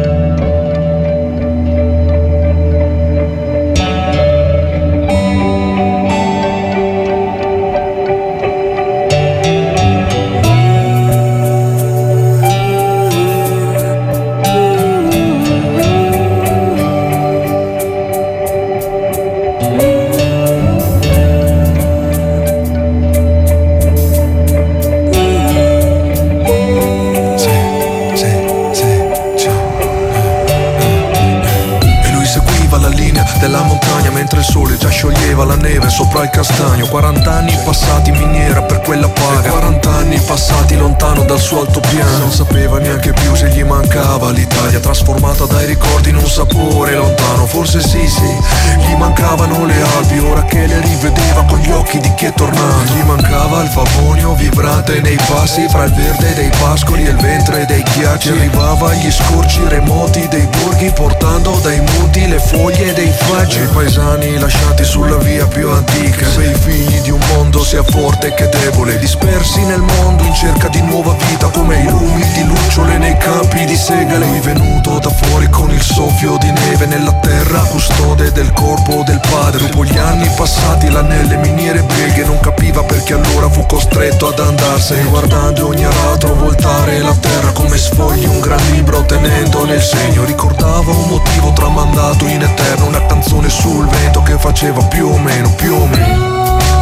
Sopra il castagno, quarant'anni passati in miniera per quella paga, quarant'anni passati lontano dal suo altopiano. Non sapeva neanche più se gli mancava l'Italia, trasformata dai ricordi in un sapore lontano. Forse sì sì, gli mancavano le Alpi, ora che le rivedeva con gli occhi di chi è tornato. Gli mancava il Favonio vibrante nei passi, fra il verde dei pascoli e il ventre dei ghiacci. Arrivava agli scorci remoti dei borghi, portando dai monti le foglie dei faggi. I paesani lasciati sulla via più antica, sei figli di un mondo sia forte che debole, dispersi nel mondo in cerca di nuova vita, come i lumi di lucciole nei campi di segale. Lui venuto da fuori con il soffio di neve nella terra, custode del corpo del padre. Dopo gli anni passati là nelle miniere beghe, non capiva perché allora fu costretto ad andarsene, guardando ogni aratro voltare la terra come sfogli un gran libro tenendone il segno. Ricordava un motivo tramandato in eterno, una canzone sul vento che faceva più o meno, più o meno.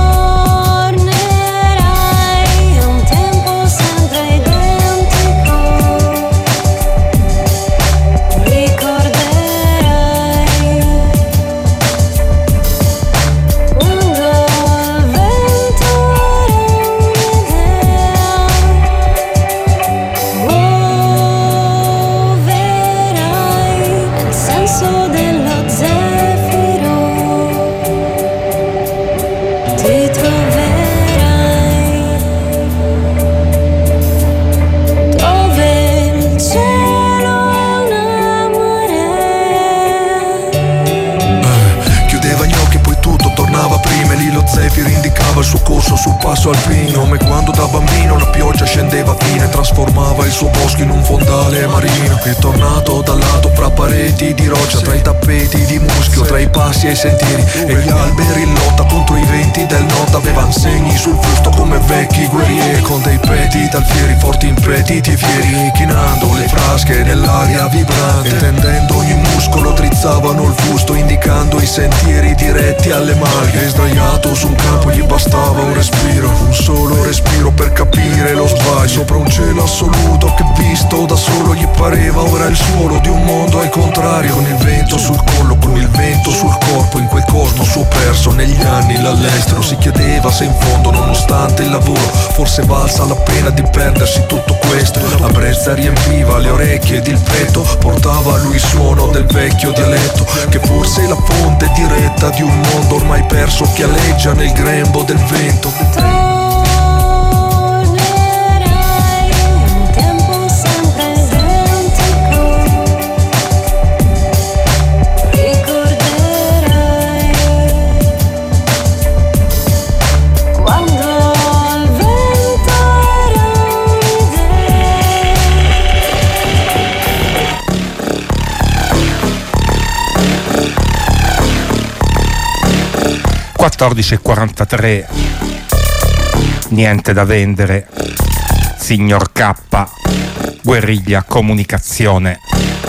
Il suo corso sul passo alpino, come quando da bambino la pioggia scendeva fine e trasformava il suo bosco in un fondale marino. È tornato dal lato fra pareti di roccia, tra i tappeti di muschio, tra i passi e i sentieri e gli alberi in lotta contro i venti del nord. Aveva segni sul fusto come vecchi guerrieri, con dei peti talfieri forti impetiti e fieri, chinando le frasche nell'aria vibrante e tendendo ogni muscolo drizzavano il fusto, indicando i sentieri diretti alle malghe. E sdraiato su un campo gli bastava un respiro, un solo respiro per capire lo sbaglio. Sopra un cielo assoluto che visto da solo gli pareva ora il suolo di un mondo al contrario, con il vento sul collo, con il vento sul corpo, in quel cosmo suo perso negli anni l'all'estero. Si chiedeva se in fondo, nonostante il lavoro, forse valsa la pena di perdersi tutto questo. La brezza riempiva le orecchie ed il petto, portava a lui il suono del vecchio dialetto, che forse è la fonte diretta di un mondo ormai perso che aleggia nel grembo del vento. quattordici e quarantatré, niente da vendere, signor K, guerriglia comunicazione.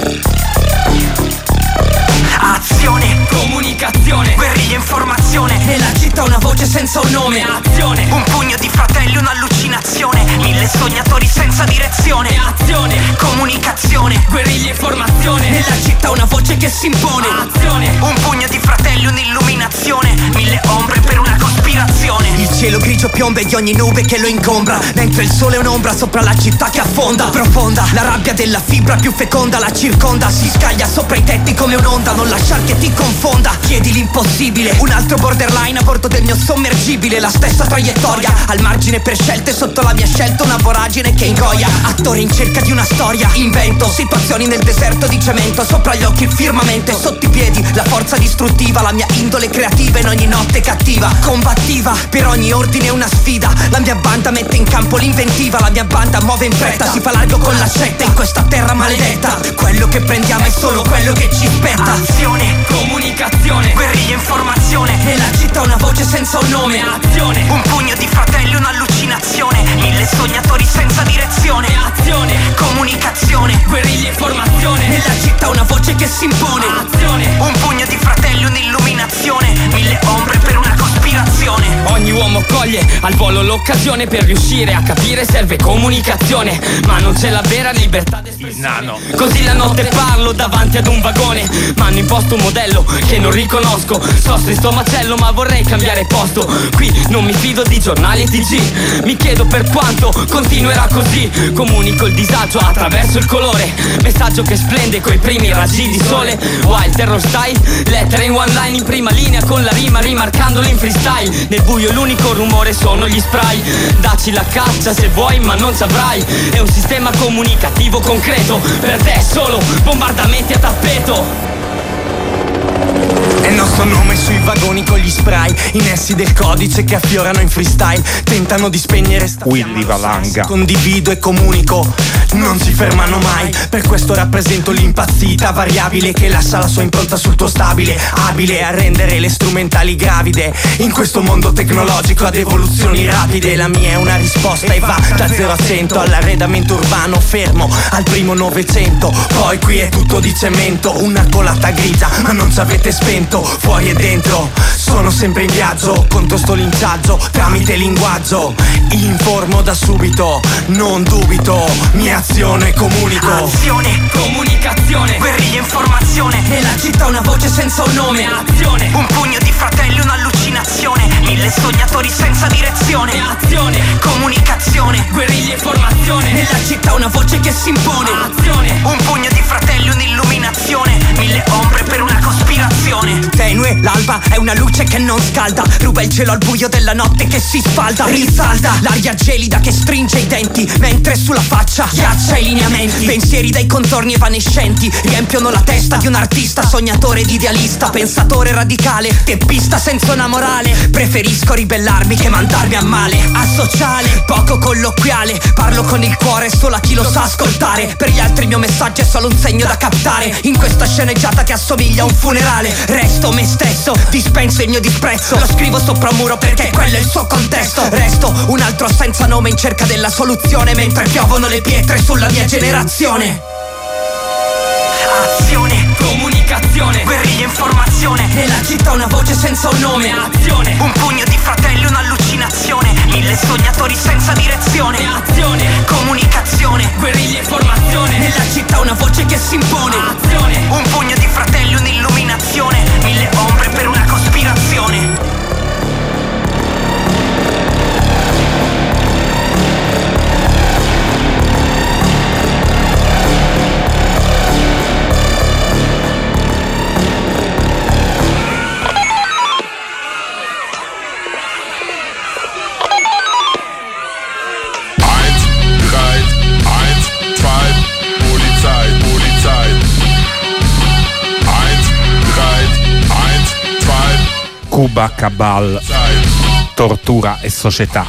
Azione, comunicazione, guerriglia informazione, nella città una voce senza un nome. Azione, un pugno di fratelli, un'allucinazione, mille sognatori senza direzione. Azione, comunicazione, guerriglia informazione, nella città una voce che si impone. Azione, un pugno di fratelli, un'illuminazione, mille ombre per una cospirazione. Il cielo grigio piomba di ogni nube che lo ingombra, mentre il sole è un'ombra sopra la città che affonda. Profonda, la rabbia della fibra più feconda la circonda, si scaglia sopra i tetti come un'onda, non lasciar che ti confonda. Chiedi l'impossibile, un altro borderline a bordo del mio sommergibile, la stessa traiettoria, al margine per scelte, sotto la mia scelta una voragine che ingoia. Attore in cerca di una storia, invento situazioni nel deserto di cemento, sopra gli occhi il firmamento e sotto i piedi la forza distruttiva, la mia indole creativa in ogni notte cattiva, combattiva, per ogni ordine una sfida, la mia banda mette in campo l'inventiva, la mia banda muove in fretta, si fa largo con l'accetta in questa terra maledetta, quello che prendiamo è solo quello che ci spetta. Azione, comunicazione, guerriglia, informazione, nella città una voce senza un nome. Azione, un pugno di fratelli, un'allucinazione, mille sognatori senza direzione. Azione, comunicazione, guerriglia, informazione, nella città una voce che si impone. Azione, un pugno di fratelli, un'illuminazione, mille ombre per una cospirazione. Ogni uomo coglie al volo l'occasione, per riuscire a capire serve comunicazione, ma non c'è la vera libertà d'espressione. Così la notte parlo davanti ad un vagone, ma hanno imposto un modello che non riconosco. Soffri sto macello ma vorrei cambiare posto, qui non mi fido di giornali e tg. Mi chiedo per quanto continuerà così, comunico il disagio attraverso il colore, messaggio che splende coi primi raggi di sole. Wild terror style, lettere in one line in prima linea con la rima rimarcandolo in freestyle. Nel buio l'unico rumore sono gli spray, dacci la caccia se vuoi ma non saprai, è un sistema comunicativo concreto, per te è solo bombardamenti a tappeto. È il nostro nome sui vagoni con gli spray, i nessi del codice che affiorano in freestyle, tentano di spegnere Willy Valanga. Condivido e comunico, non si fermano mai, per questo rappresento l'impazzita variabile che lascia la sua impronta sul tuo stabile, abile a rendere le strumentali gravide in questo mondo tecnologico ad evoluzioni rapide. La mia è una risposta e va da zero a cento all'arredamento urbano fermo al primo novecento, poi qui è tutto di cemento, una colata grigia ma non ci avete spento. Fuori e dentro sono sempre in viaggio contro sto linciaggio tramite linguaggio, informo da subito, non dubito, mia azione comunico. Azione, comunicazione, guerriglia, informazione, nella città una voce senza un nome. Azione, un pugno di fratelli, un'allucinazione, mille sognatori senza direzione. Azione, comunicazione, guerriglia, informazione, nella città una voce che si impone. Azione, un pugno di fratelli, un'illuminazione, mille ombre per una cospirazione. Tenue, l'alba è una luce che non scalda, ruba il cielo al buio della notte che si spalda, risalda l'aria gelida che stringe i denti, mentre sulla faccia ghiaccia i lineamenti. Pensieri dai contorni evanescenti riempiono la testa di un artista sognatore ed idealista, pensatore radicale, teppista senza una morale. Preferisco ribellarmi che mandarmi a male. Asociale, poco colloquiale, parlo con il cuore solo a chi lo sa ascoltare, per gli altri il mio messaggio è solo un segno da captare in questa sceneggiata che assomiglia a un funerale. Resto me stesso, dispenso il mio disprezzo, lo scrivo sopra un muro perché quello è il suo contesto. Resto un altro senza nome in cerca della soluzione, mentre piovono le pietre sulla mia generazione. Azione, comunicazione, guerriglia, informazione, nella città una voce senza un nome. Azione, un pugno di fratelli, un'allucinazione, mille sognatori senza direzione. Azione, comunicazione, guerriglia, informazione, nella città una voce che si impone. Azione, un pugno di fratelli, un'illuminazione, mille ombre per una cospirazione. Cuba Cabal, tortura e società.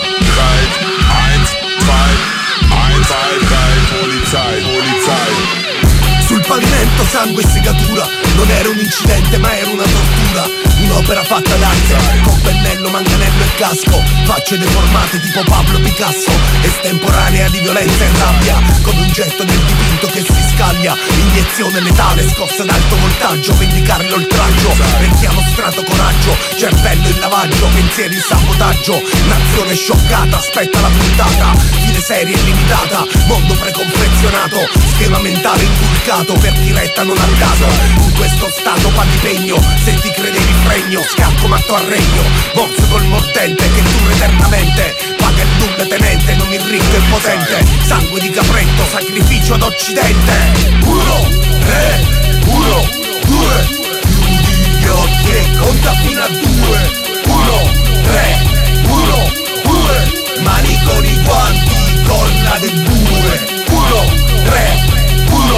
Sul pavimento sangue e segatura, non era un incidente ma era una tortura. Un'opera fatta d'arte, con pennello, manganello e casco, facce deformate tipo Pablo Picasso, estemporanea di violenza e rabbia, con un getto del dipinto che si scaglia, iniezione letale, scossa ad alto voltaggio, vendicare l'oltraggio, per chi ha mostrato coraggio, cervello in lavaggio, pensieri in sabotaggio, nazione scioccata, aspetta la puntata, fine serie limitata, mondo preconfezionato, schema mentale inculcato, per chi retta non a caso, in questo stato pa' di pegno, se ti credevi fregno, scacco matto a regno, box col mordente che dura eternamente, paga il nulla tenente, non il ricco e il potente, sangue di capretto, sacrificio d'occidente. Uno, tre, uno, due, chiudi gli occhi e conta fino a due. Uno, tre, uno, due, mani con i guanti, colla del bue. Uno, tre, uno,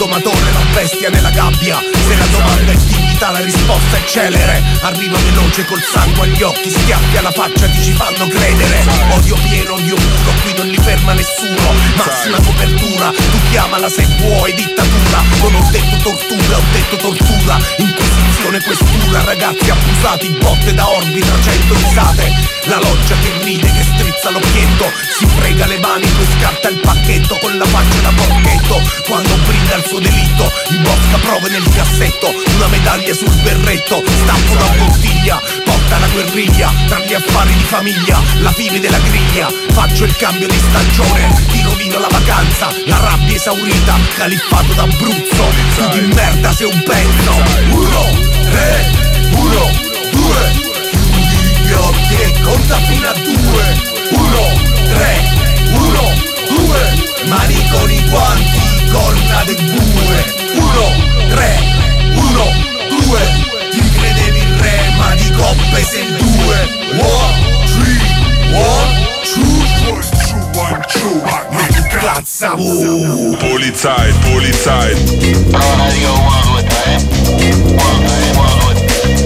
domatore, la bestia nella gabbia. Se la domanda è dignità, la risposta è celere. Arriva veloce col sangue agli occhi, schiaffi alla faccia, ti ci fanno credere. Odio pieno, odio puro, qui non li ferma nessuno. Massima copertura, tu chiamala se vuoi dittatura. Non ho detto tortura, ho detto tortura. Inquisizione, questura, ragazzi abusati, botte da orbi, trecento risate. La loggia che ride, che strizza l'occhietto, si frega le mani, poi scarta il pacchetto con la faccia da porchetto. Quando brilla il suo delitto, imbosca prove nel cassetto, una medaglia sul berretto, stampo una bottiglia, porta la guerriglia, tra gli affari di famiglia, la fine della griglia. Faccio il cambio di stagione, ti rovino la vacanza, la rabbia esaurita, califfato d'Abruzzo, tu di merda sei un pezzo. Uno, tre, uno, due, chiudi gli occhi e conta fino a due. Uno, tre, uno, due, mani con i guanti, corna del bue. Uno, tre, uno, due, ti credevi il re ma di coppe sei il due. One, three, one, two, one, two, ma che cazzo vuoi? Polizei, polizei. Allora dico uno, due, tre. uno, tre, uno, due,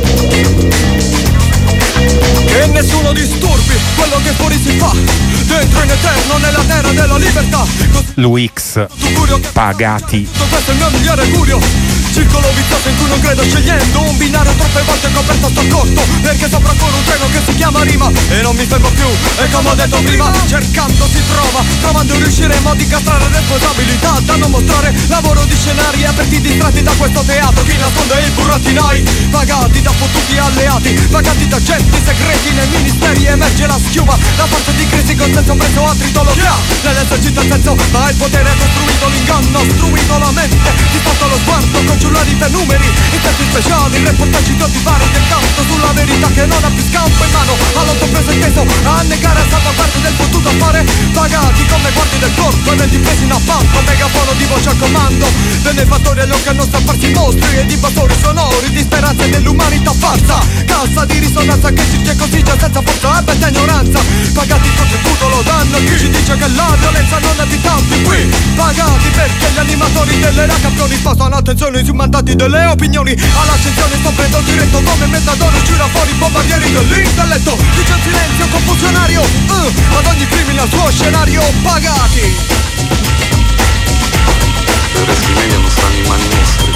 che nessuno disturbi quello che fuori si fa, dentro in eterno nella terra della libertà. L'U-X, pagati. Questo è il mio migliore curio, circolo vizioso in cui non credo scegliendo un binario troppe volte coperto sto corto, perché sopra ancora un treno che si chiama rima e non mi fermo più, e come ho detto prima, cercando si trova, trovando riusciremo ad incastrare responsabilità da non mostrare, lavoro di scenari aperti distratti da questo teatro, chi nasconde i burattinai, pagati da fottuti alleati, pagati da agenti segreti nei ministeri, emerge la schiuma, la forza di crisi con senso preso a tritologia, nell'esercito il senso, ma il potere ha costruito l'inganno, ostruito la mente, disposto lo sguardo con giullari per numeri, intenti speciali, reportaggi tutti vari del canto sulla verità che non ha più scampo in mano, all'otto preso il peso, a negare a salvaguardia del potuto fare, pagati come guardie del corpo, eventi presi in appalto, megafono di voce al comando, benefattori agli occhi a non strapparsi mostri ed invasori sonori di speranza e dell'umanità farsa, cassa di risonanza che ci così già senza forza e bella ignoranza, pagati il contributo lo danno a chi ci dice che la violenza non è di tanti qui, pagati perché gli animatori delle raccapioni spostano attenzione sui mandati delle opinioni, all'ascensione sto prendo diretto come metadone, gira fuori bombardieri dell'intelletto, dice il silenzio confusionario, uh, ad ogni crimine al suo scenario, pagati. Le resti media non stanno in mani nostre.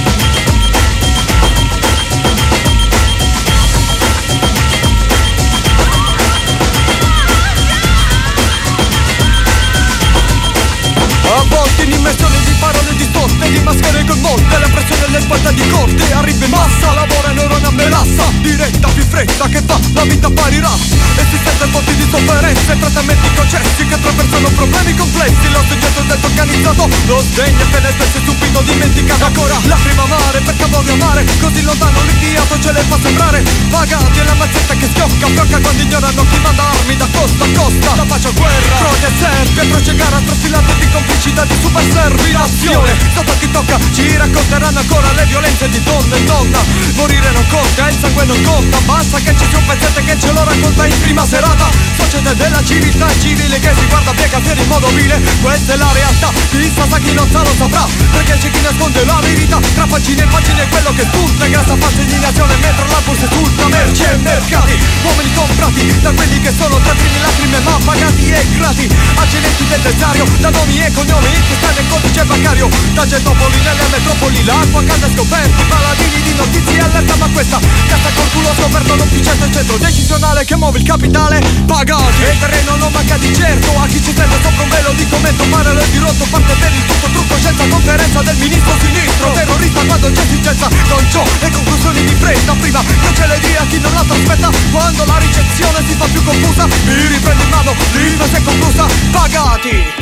A volte in immersione di parole distorte, di maschere con molte, la pressione delle spalle di corte, arriva in massa, lavora neurone a melassa, diretta più fretta che fa, la vita apparirà, esistenza e botti di sofferenze, trattamenti concessi che attraversano problemi complessi, lo soggetto del organizzato, lo sdegno appena espresso subito dimenticato, ancora lacrima amare, perché voglio amare, così lontano l'inviato ce le fa sembrare, pagati è la mazzetta che schiocca, fiocca quando ignorano chi manda armi da costa a costa, la faccia guerra, Croce e Serbia, croce gara, trafilate di complicità di super servilazione, sotto chi tocca ci racconteranno ancora le violenze di donna e donna, morire non conta, il sangue non conta, basta che ci sia un pezzente che ce lo racconta in prima serata, società della civiltà civile che si guarda piega per in modo vile, questa è la realtà, chi sa sa chi non sa lo saprà, perché c'è chi nasconde la verità, tra pagine e pagine è quello che spunta, e grassa falsa indignazione mentre la borsa esulta, merce e mercati, uomini comprati da quelli che sono tra primi lacrime ma pagati e grati, agenti del desario, da nomi e cognomi, che sta nel codice bancario, da Gentopoli nelle metropoli, l'acqua calda scoperti, paladini di notizie allerta, ma questa cassa col culo scoperto non più certo il centro decisionale che muove il capitale, pagati, e il terreno non manca di certo, a chi ci tende sopra un velo di commento, parallelo di rotto, parte per il tutto trucco, senza conferenza del ministro sinistro, terrorista quando c'è esigenza, non ciò, e conclusioni di fretta, prima non ce le dia a chi non la aspetta, quando la ricezione si fa più confusa, mi riprendo in mano, l'ilvesa è conclusa, pagati.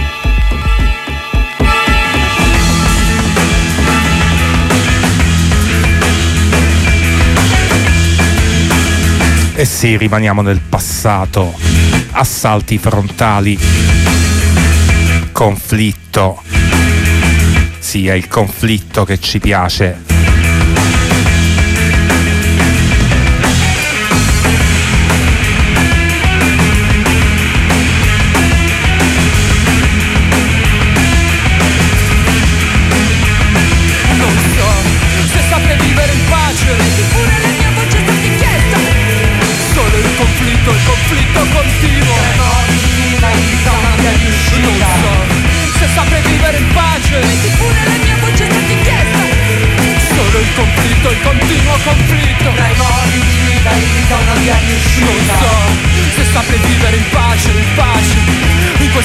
Eh sì, rimaniamo nel passato. Assalti frontali. Conflitto. Sì, è il conflitto che ci piace.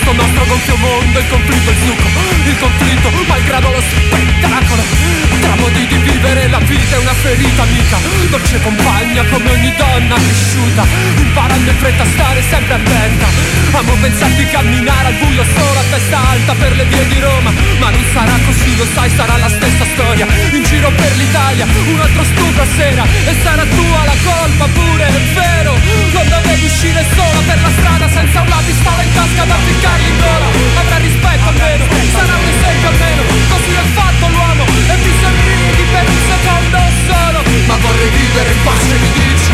questo nostro gonfio mondo, il conflitto, il succo, il conflitto, malgrado lo spettacolo. Tra modi di vivere la vita è una ferita amica, dolce compagna come ogni donna cresciuta, imparando in fretta a stare sempre attenta. Amo pensare di camminare al buio solo a testa alta per le vie di Roma, ma non sarà così, lo sai, sarà la stessa storia. In giro per l'Italia, un altro stupro a sera, e sarà tua la colpa pure, è vero. Non dovevi uscire sola per la strada senza una pistola in tasca da ficcargli in gola. Avrà rispetto almeno, sarà un esempio almeno, così è fatto l'uomo e mi sorridi per un secondo solo. Ma vorrei vivere in pace, mi dici.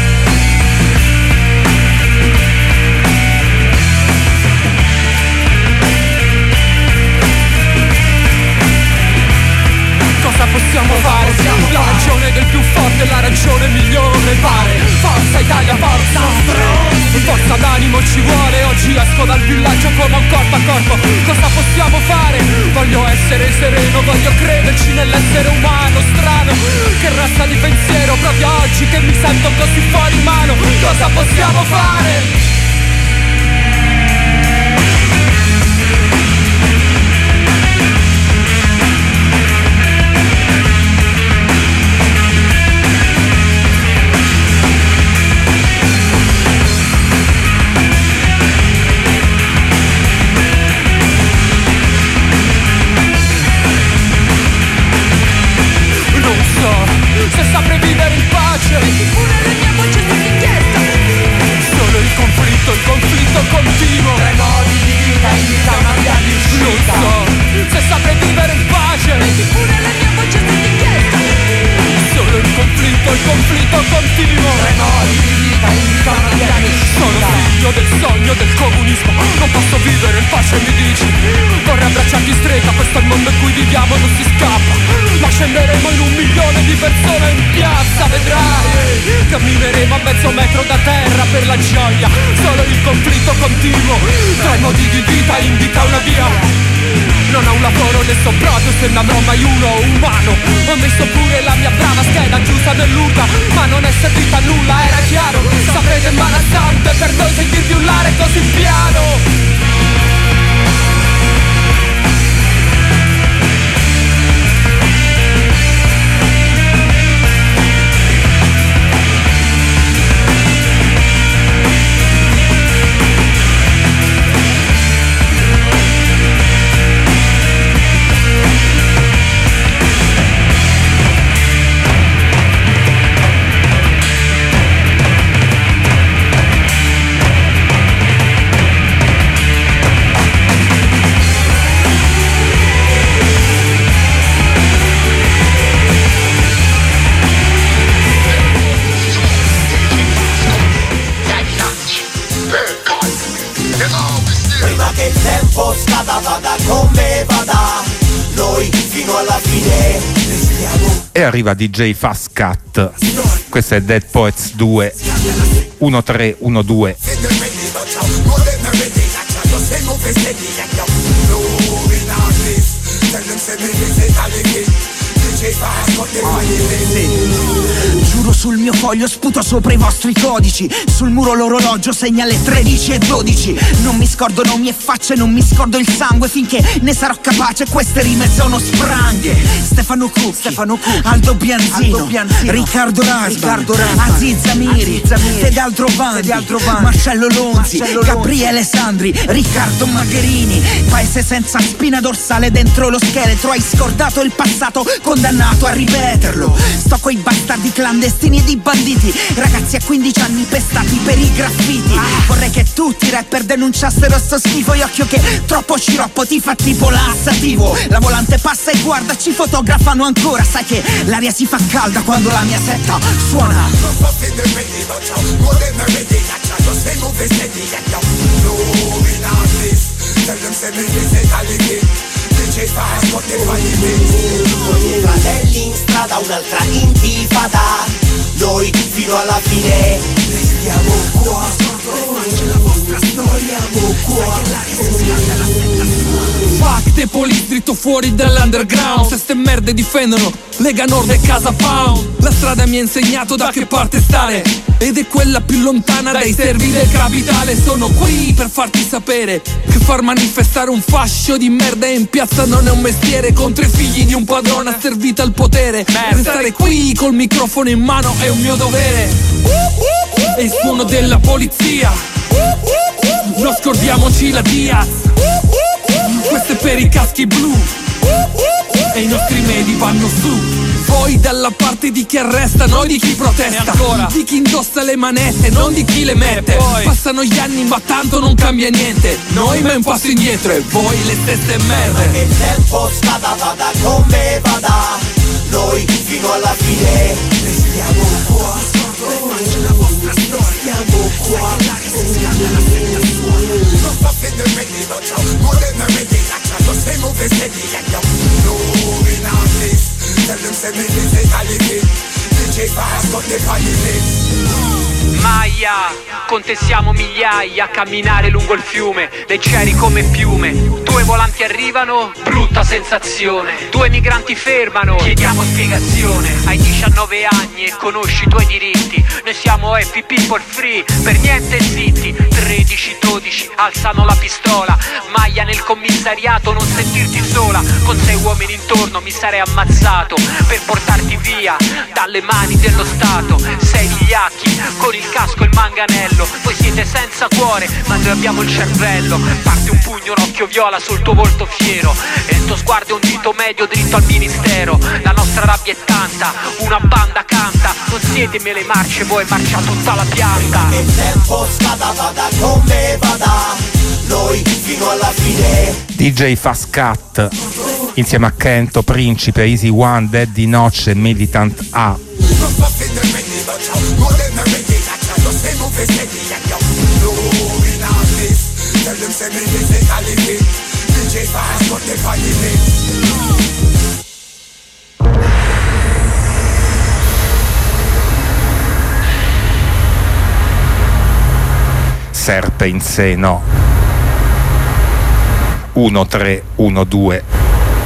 Cosa possiamo fare? La ragione del più forte, la ragione migliore pare. Forza Italia, forza! Forza d'animo ci vuole, oggi esco dal villaggio come un corpo a corpo. Cosa possiamo fare? Voglio essere sereno, voglio crederci nell'essere umano strano. Che razza di pensiero proprio oggi che mi sento così fuori mano. Cosa possiamo fare? Se saprei vivere in pace, una la mia voce si inquieta. Solo il conflitto, il conflitto continuo. Tre modi di vita indica una via di uscita. Non so se saprei vivere in pace, una la mia voce si inquieta. Solo il conflitto, il conflitto continuo. Tre modi di vita indica una via di uscita. Sono figlio del sogno del comunismo, non posso vivere in pace, mi dici. Vorrei abbracciarti stretta, questo è il mondo in cui viviamo, non si scappa. Ma scenderemo in un milione di persone in piazza, vedrai. Cammineremo a mezzo metro da terra per la gioia. Solo il conflitto continuo. Tra i modi di vita indica una via. Non ho un lavoro né so proprio se ne avrò mai uno umano. Ho messo pure la mia brava scheda chiusa nell'urna, ma non è servita a nulla, era chiaro. Saprete imbarazzante per noi sentirvi urlare così piano. Prima che il tempo scada, vada come vada, noi fino alla fine restiamo. E arriva D J Fast Cat. Questo è Dead Poets due uno tre uno due. Giuro sul mio foglio sputo sopra i vostri codici. Sul muro l'orologio segna le tredici e dodici. Non mi scordo nomi e facce, non mi scordo il sangue. Finché ne sarò capace queste rime sono spranghe. Stefano Cucchi, Stefano Cucchi, Aldo Bianzino, Aldo Bianzino, Riccardo Rasman, Aziz Zamiri, Fedal Drovanti, Marcello Lonzi, Marcello Gabriele Sandri, Riccardo Magherini. Paese senza spina dorsale dentro lo scheletro. Hai scordato il passato, condannato a ripeterlo. Sto coi bastardi clandestini ed i banditi, ragazzi a quindici anni pestati per i graffiti. Vorrei che tutti i rapper denunciassero sto schifo. E occhio che troppo sciroppo ti fa tipo lassativo. La volante passa e guarda, ci fotografano ancora. Sai che l'aria si fa calda quando la mia setta suona. Con i fratelli in strada, un'altra intifada. Noi fino alla fine restiamo qua. La vostra storia. Stiamo qua. Fuck the police, dritto fuori dall'underground. Se ste merde difendono Lega Nord e Casa Pound. La strada mi ha insegnato da che parte stare, ed è quella più lontana dai servi del capitale. Sono qui per farti sapere che far manifestare un fascio di merda in piazza non è un mestiere. Contro i figli di un padrone asservito al potere, restare qui col microfono in mano è un mio dovere. E il suono della polizia, non scordiamoci la Diaz. Questo è per i caschi blu e i nostri medi vanno su. Voi dalla parte di chi arresta, noi di chi protesta, di chi indossa le manette, non di chi le mette. Passano gli anni ma tanto non cambia niente. Noi ma un passo indietro e voi le stesse merde. Che il tempo scada, vada come vada, noi fino alla fine restiamo qua. La vostra storia, stiamo qua. Non sto facendo il meglio, ciao, modernamente cacciato, sei muove steady, io no in artist, tell them say me this is quality, D J Fast got the quality. Maia, con te siamo migliaia a camminare lungo il fiume, leggeri come piume. Due volanti arrivano, brutta sensazione. Due migranti fermano, chiediamo spiegazione. Hai diciannove anni e conosci i tuoi diritti. Noi siamo happy people free, per niente zitti. Tredici dodici alzano la pistola. Maia nel commissariato, non sentirti sola. Con sei uomini intorno mi sarei ammazzato per portarti via dalle mani dello Stato. Sei vigliacchi con il casco e il manganello. Voi siete senza cuore ma noi abbiamo il cervello. Parte un pugno, un occhio viola sul tuo volto fiero e il tuo sguardo è un dito medio dritto al ministero. La nostra rabbia è tanta, una banda canta. Non siete mele marce, voi marcia tutta la pianta. Il tempo scada, vada come vada, noi fino alla fine. D J Fast Cat insieme a Kento, Principe, Easy One, Daddy Notch e Militant A. Serpe in seno uno tre uno due.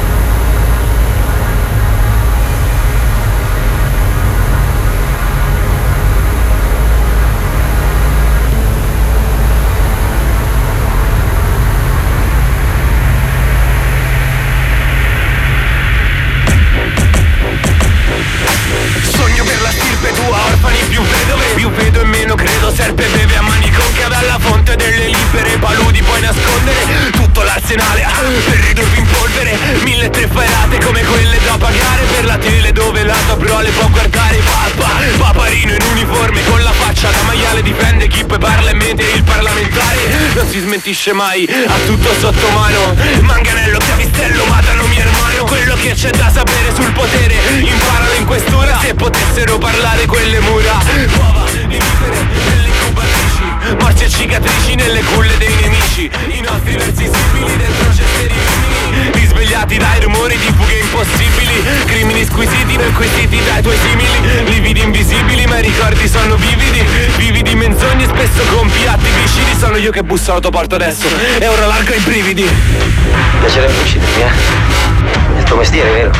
Sogno per la stirpe tua, orfani più vedo, più vedo e meno credo. Serpe beve a mani conche dalla fonte delle libere paludi, puoi nascondere tutto l'arsenale ah, per ridurvi in polvere. Mille tre fairate come quelle da pagare per la tele dove la tua prole può guardare. Papà, paparino in uniforme con la faccia da maiale difende chi poi parla in mente il parlamentare. Non si smentisce mai, ha tutto sotto mano. Manganello, chiavistello, matano mio hermano. Quello che c'è da sapere sul potere imparalo in questura. Se potessero parlare quelle mura, uova, libere nelle incubatrici, morti e cicatrici nelle culle dei nemici. I nostri versi simili dentro ceste rimini, risvegliati dai rumori di fughe impossibili. Crimini squisiti, perquisiti dai tuoi simili. Lividi invisibili ma i ricordi sono vividi. Vividi menzogne spesso con piatti viscidi. Sono io che busso alla tua porta adesso e ora largo i brividi. Piacerebbe uccidermi, eh? È il tuo mestiere, vero?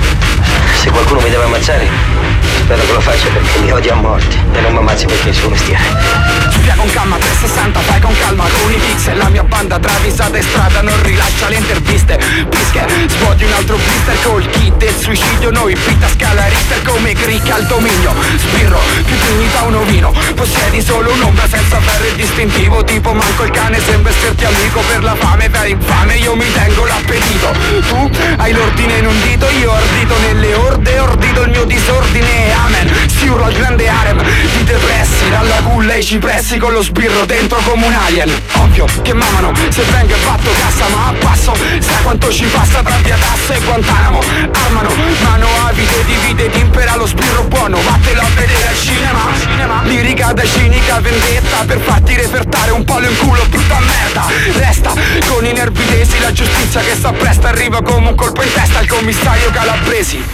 Se qualcuno mi deve ammazzare, spero che lo faccia perché mi odia a morte e non mi ammazzi perché è il suo mestiere. Via con calma, trecentosessanta, fai con calma con i pixel. La mia banda travisata in strada non rilascia le interviste. Pische, svuoti un altro blister col kit del suicidio. Noi beat a scala Richter come cric al dominio. Sbirro, più dignità un ovino. Possiedi solo un'ombra senza ferro e distintivo. Tipo manco il cane sembra esserti amico. Per la fame, per infame, io mi tengo l'appetito. Tu hai l'ordine in un dito, io ordito nelle orde. Ordito il mio disordine, amen. Si urla al grande harem di depressi, dalla culla ai cipressi con lo sbirro dentro come un alien. Ovvio che mamano se vengo e batto cassa, ma a passo sai quanto ci passa tra via Tasso e Guantanamo. Armano, mano avide, divide ed impera lo sbirro buono. Vattelo a vedere al cinema, cinema. Lirica da cinica vendetta per farti repertare un palo in culo, brutta merda. Resta con i nervi tesi, la giustizia che sta presto arriva come un colpo in testa al commissario Calabresi.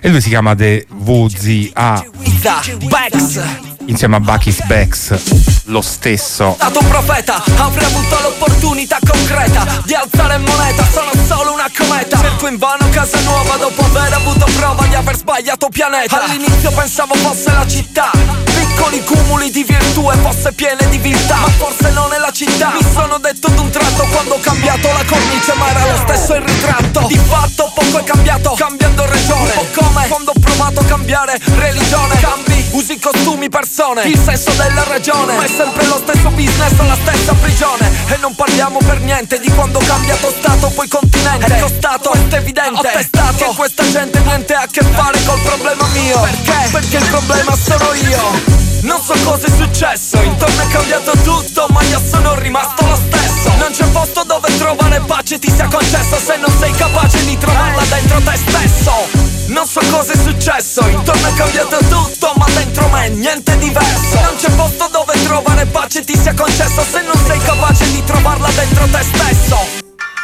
e lui si chiama The V Z A insieme a Bucky's Bags, lo stesso. Stato un profeta, avrei avuto l'opportunità concreta di alzare moneta, sono solo una cometa. Cerco invano casa nuova dopo aver avuto prova di aver sbagliato pianeta. All'inizio pensavo fosse la città, piccoli cumuli di virtù e fosse piene di viltà, ma forse non è la città. Mi sono detto d'un tratto quando ho cambiato la cornice, ma era lo stesso il ritratto. Di fatto poco è cambiato, cambiando regione, un po' come quando ho provato a cambiare religione. Cambi, usi costumi, persone, il senso della ragione, ma è sempre lo stesso business, la stessa prigione. E non parliamo per niente di quando ho cambiato stato, poi continente. È costato, è evidente, ho testato che questa gente niente ha a che fare col problema mio. Perché? Perché il problema sono io. Non so cosa è successo, intorno è cambiato tutto, ma io sono rimasto lo stesso. Non c'è posto dove trovare pace ti sia concesso se non sei capace di trovarla dentro te stesso. Non so cosa è successo, intorno è cambiato tutto, ma dentro me niente diverso. Non c'è posto dove trovare pace ti sia concesso se non sei capace di trovarla dentro te stesso.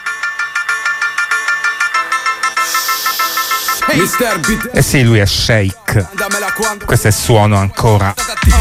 Eh sì, lui è Shake. Questo è Suono Ancora.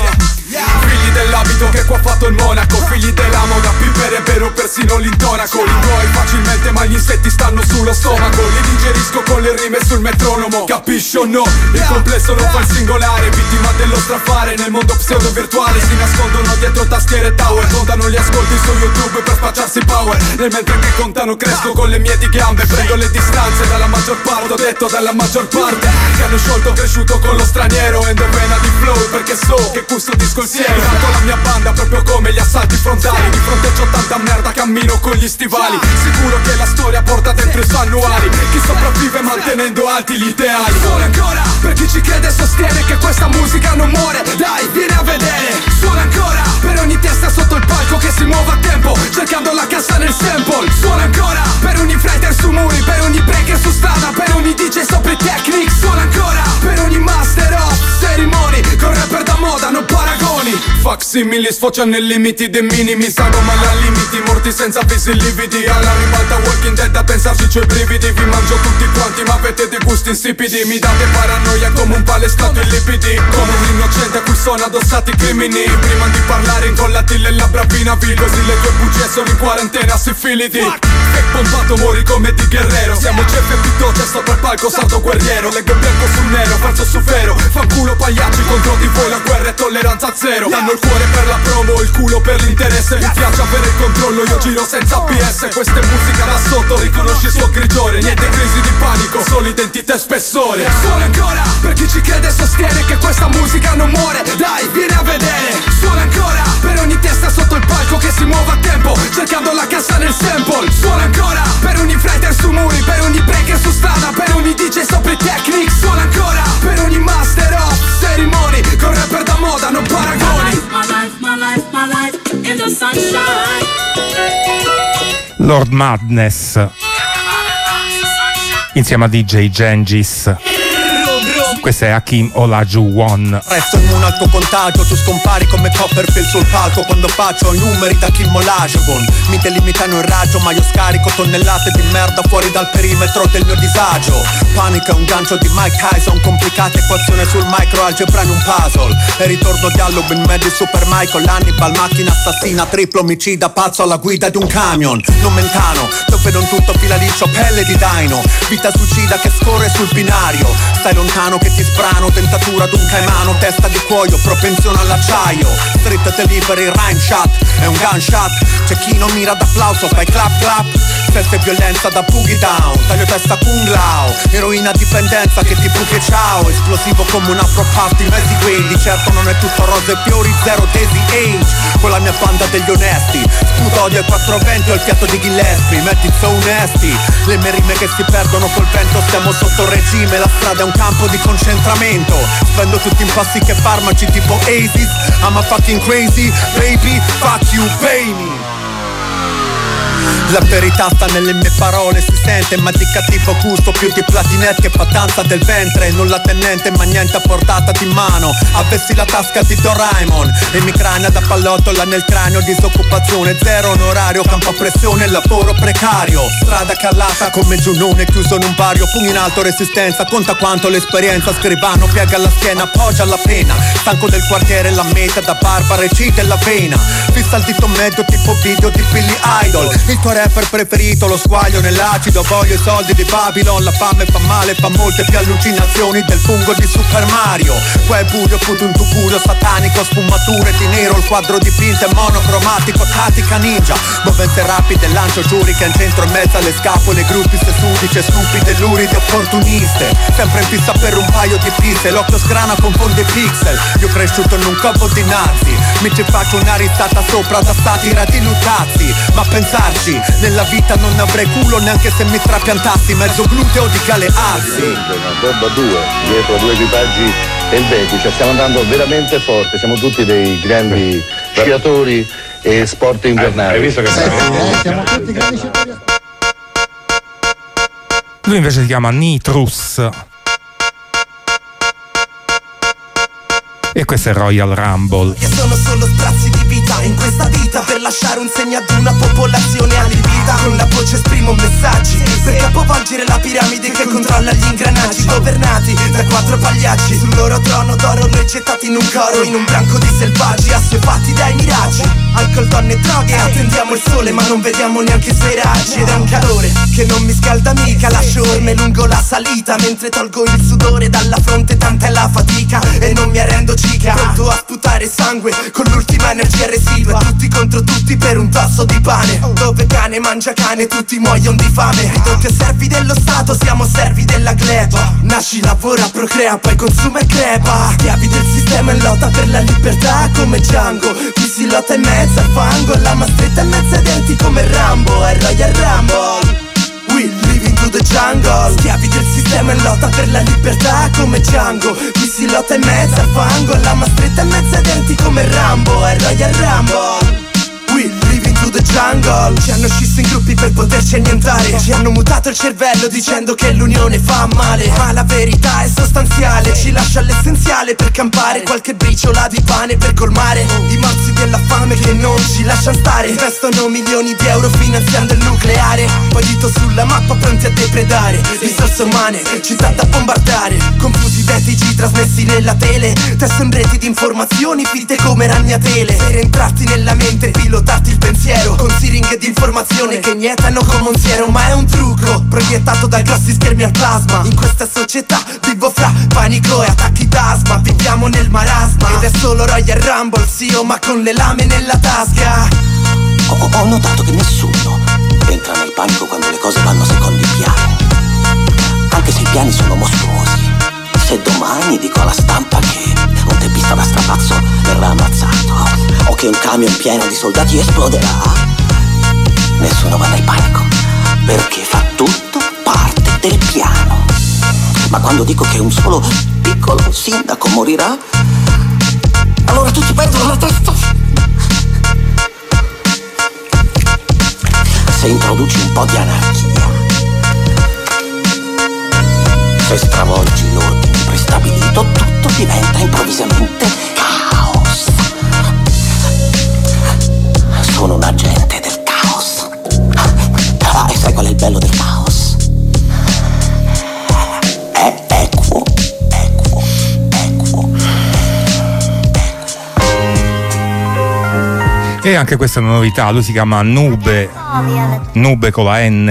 Figli dell'abito che qua ha fatto il monaco, figli della moda, pippere però persino l'intonaco. Li tuoi facilmente ma gli insetti stanno sullo stomaco, li digerisco con le rime sul metronomo. Capisci o no? Il complesso non fa il singolare, vittima dello strafare. Nel mondo pseudo virtuale si nascondono dietro tastiere e tower, contano gli ascolti su YouTube per spacciarsi power. Nel mentre che contano cresco con le mie di gambe, prendo le distanze dalla maggior parte, ho detto dalla maggior parte, che hanno sciolto cresciuto con lo straniero, endovena di flow perché so che custodisco il cielo. Canto la mia banda proprio come gli assalti frontali, di fronte c'ho tanta merda, cammino con gli stivali, sicuro che la storia porta dentro i suoi annuali, chi sopravvive mantenendo alti gli ideali. Suona ancora, per chi ci crede e sostiene che questa musica non muore, dai vieni a vedere. Suona ancora, per ogni testa sotto il palco che si muove a tempo, cercando la cassa nel sample. Suona ancora, per ogni fighter su muri, per ogni breaker su strada, per ogni D J sopra i technics. Suona ancora, per ogni master of ceremony, con rapper da moda non paragoni. Facsimili sfociano nei limiti dei minimi, sanno male al limiti, morti senza visi lividi. Alla ribalta Walking Dead, a pensarci c'ho i brividi. Vi mangio tutti quanti ma avete dei gusti insipidi, mi date paranoia come un palestrato in lipidi, come un innocente a cui sono addossati i crimini. Prima di parlare incollati le labbra Vinavil, così le tue bugie sono in quarantena sifilidi. Fake pompato muori come di guerrero, siamo Jeff e Pittoce sopra il palco sardo guerriero. Leggo bianco sul nero, falso su vero, fanculo pagliacci contro di voi, la guerra è tolleranza zero. Danno il cuore per la promo, il culo per l'interesse, mi piace avere il controllo, io giro senza P S. Questa è musica da sotto, riconosci il suo grigiore, niente crisi di panico, solo identità e spessore. Suona ancora, per chi ci crede e sostiene che questa musica non muore, dai vieni a vedere. Suona ancora, per ogni testa sotto il palco che si muove a tempo, cercando la cassa nel sample. Suona ancora, per ogni fighter su muri, per ogni breaker su strada, per ogni D J sopra i technics. Suona ancora, per ogni master of ceremony, con rapper da moda non paragoni. My life, my life, my life in the sunshine. Lord Madness insieme a D J Gengis. Questo è Hakim Olajuwon. Resto in un alto contagio, tu scompari come Copperfield sul palco quando faccio i numeri da Hakim Olajuwon. Mi delimitano il raggio ma io scarico tonnellate di merda fuori dal perimetro del mio disagio. Panico è un gancio di Mike Tyson, complicate equazione sul microalgebra in un puzzle. E ritorno di Halloween, Mad di Super Michael, Hannibal, macchina assassina, triplo omicida, pazzo alla guida di un camion. Non mentano, dove non tutto fila liscio, pelle di dino, vita suicida che scorre sul binario. Stai lontano che ti sprano, dentatura d'un caimano, testa di cuoio, propensione all'acciaio. Street delivery, rhyme shot, è un gunshot. C'è chi non mira d'applauso, fai clap clap. Festa e violenza da boogie down, taglio testa kung lao. Eroina dipendenza che ti buchi e ciao. Esplosivo come un afro party, mezzi guidi. Di certo non è tutto rose e fiori, zero daisy age. Con la mia banda degli onesti, sputo odio ai quattro venti, ho il fiato di Gillespie. Metti so onesti, le mie rime che si perdono col vento. Stiamo sotto regime, la strada è un campo di concentramento. Spendo tutti in passi che farmaci tipo Aziz. I'm a fucking crazy, baby, fuck you, pay me. La verità sta nelle mie parole, si sente, ma di cattivo gusto, più di platinette che fa danza del ventre. Non la tenente ma niente a portata di mano, avessi la tasca di Doraemon e mi crania da pallottola nel cranio. Disoccupazione zero, onorario, campo a pressione, lavoro precario. Strada calata come Giunone chiuso in un vario, pugno in alto, resistenza, conta quanto l'esperienza. Scrivano piega alla schiena, appoggia la pena. Stanco del quartiere, la meta da barba recita la vena. Fissa il dito medio tipo video di Billy Idol. Il tuo rapper preferito, lo squaglio nell'acido. Voglio i soldi di Babylon, la fame fa male, fa molte più allucinazioni del fungo di Super Mario. Qua è buio, puto un tucurio satanico, sfumature di nero, il quadro dipinto è monocromatico, tattica ninja. Movenze rapide, lancio shuriken, centro in mezzo alle scapole, gruppi sesudici, stupide, luride, opportuniste. Sempre in fissa per un paio di piste, l'occhio scrana confonde i pixel. Io cresciuto in un covo di nazi, mi ci faccio una risata sopra da satira di Lutazzi. Ma pensarci, nella vita non avrei culo neanche se mi trapiantassi mezzo gluteo di Galeazzi. Una bomba due, dietro due equipaggi elvetici, cioè stiamo andando veramente forte, siamo tutti dei grandi sciatori e sport invernali. Hai visto che siamo tutti grandi sciatori? Lui invece si chiama Nitrus. E questo è Royal Rumble. Che sono solo sprazzi di vita in questa vita, per lasciare un segno ad una popolazione allibita. Con la voce esprimo messaggi per capovolgere la piramide che controlla gli ingranaggi, governati da quattro pagliacci sul loro trono d'oro, noi gettati in un coro, in un branco di selvaggi assuefatti dai miraggi. Alcol, donne e droghe, attendiamo il sole ma non vediamo neanche i suoi raggi. Ed è un calore che non mi scalda mica, lascio orme lungo la salita mentre tolgo il sudore dalla fronte, tanta è la fatica e non mi arrendo cica. Pronto a sputare sangue con l'ultima energia residua, tutti contro tutti per un tasso di pane. Dove cane mangia cane tutti muoiono di fame. Ridotti a servi dello Stato siamo servi della gleba. Nasci, lavora, procrea, poi consuma e crepa. Schiavi del sistema in lotta per la libertà come Django. Chi si lotta in mezzo al fango, lama stretta in mezzo ai denti come Rambo. È Royal Rumble, we live into the jungle. Schiavi del sistema in lotta per la libertà come Django. Chi si lotta in mezzo al fango, lama stretta in mezzo ai denti come Rambo. È Royal Rumble, we live into the jungle. Ci hanno scisso in gruppi per poterci annientare, ci hanno mutato il cervello dicendo che l'unione fa male. Ma la verità è sostanziale, ci lascia l'essenziale per campare, qualche briciola di pane per colmare i morsi della fame che non ci lasciano stare. Investono milioni di euro finanziando il nucleare, poi dito sulla mappa pronti a depredare risorse umane, città da bombardare. Confusi vertici trasmessi nella tele, testo in reti di informazioni fitte come ragnatele, per entrarti nella mente e pilotarti il pensiero con siringhe di informazione che inietano come un siero. Ma è un trucco proiettato da grossi schermi al plasma. In questa società vivo fra panico e attacchi d'asma. Viviamo nel marasma ed è solo Royal Rumble, sì o ma con le lame nella tasca. Ho, ho notato che nessuno entra nel panico quando le cose vanno secondo il piano, anche se i piani sono mostruosi. Se domani dico alla stampa che un teppista da strapazzo verrà ammazzato o che un camion pieno di soldati esploderà, nessuno va nel panico, perché fa tutto parte del piano. Ma quando dico che un solo piccolo sindaco morirà, allora tutti perdono la testa. Se introduci un po' di anarchia, se stravolgi l'ordine prestabilito, tutto diventa improvvisamente caos. Sono un agente del caos. Ah, e sai qual è il bello del caos? È equo, equo, equo. E anche questa è una novità, lui si chiama Nube, Nube con la N.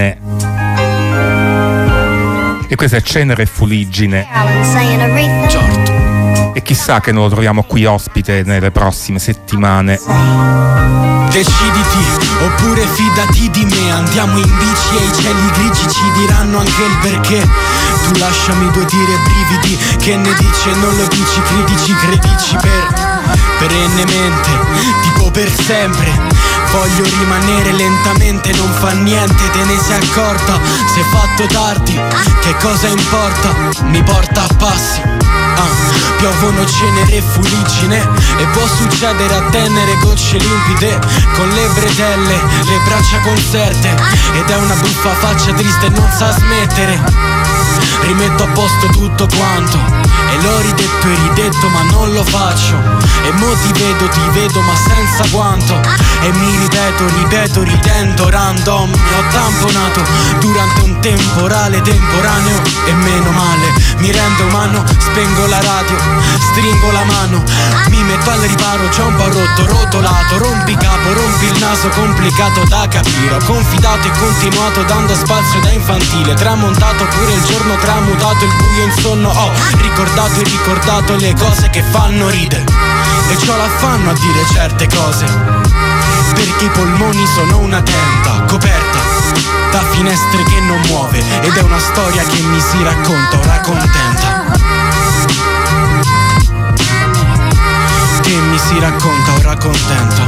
E questa è Cenere e Fuliggine. Certo. E chissà che non lo troviamo qui ospite nelle prossime settimane. Deciditi, oppure fidati di me. Andiamo in bici e i cieli grigi ci diranno anche il perché. Tu lasciami due tiri e brividi, che ne dici e non lo dici, credici, credici per perennemente, tipo per sempre. Voglio rimanere lentamente, non fa niente, te ne sei accorta? Se è fatto tardi, che cosa importa? Mi porta a passi uh, piovono cenere e fuliggine e può succedere a tenere gocce limpide con le bretelle, le braccia conserte ed è una buffa faccia triste e non sa smettere. Rimetto a posto tutto quanto e l'ho ridetto e ridetto ma non lo faccio. E mo ti vedo, ti vedo ma senza quanto. E mi ripeto, ripeto, ridendo random. Mi ho tamponato durante un temporale temporaneo e meno male, mi rendo umano, spengo la radio, stringo la mano, mi metto al riparo, c'ho un po' rotto, rotolato, rompicapo, rompi il naso, complicato da capire. Ho confidato e continuato dando spazio da infantile, tramontato pure il giorno tramutato, il buio in sonno ho ricordato e ricordato le cose che fanno ridere e c'ho l'affanno a dire certe cose perché i polmoni sono una tenda coperta da finestre che non muove ed è una storia che mi si racconta ora contenta, che mi si racconta ora contenta,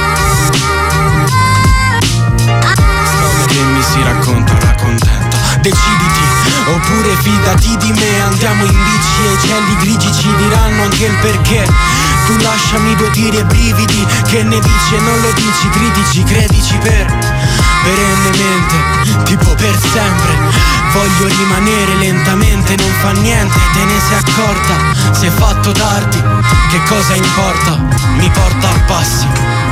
che mi si racconta ora contenta. Deciditi oppure fidati di me, andiamo in bici e i cieli grigi ci diranno anche il perché. Tu lasciami due tiri e brividi, che ne dici e non lo dici, critici, credici per perennemente, tipo per sempre. Voglio rimanere lentamente, non fa niente, te ne sei accorta, si è fatto tardi, che cosa importa, mi porta a passi.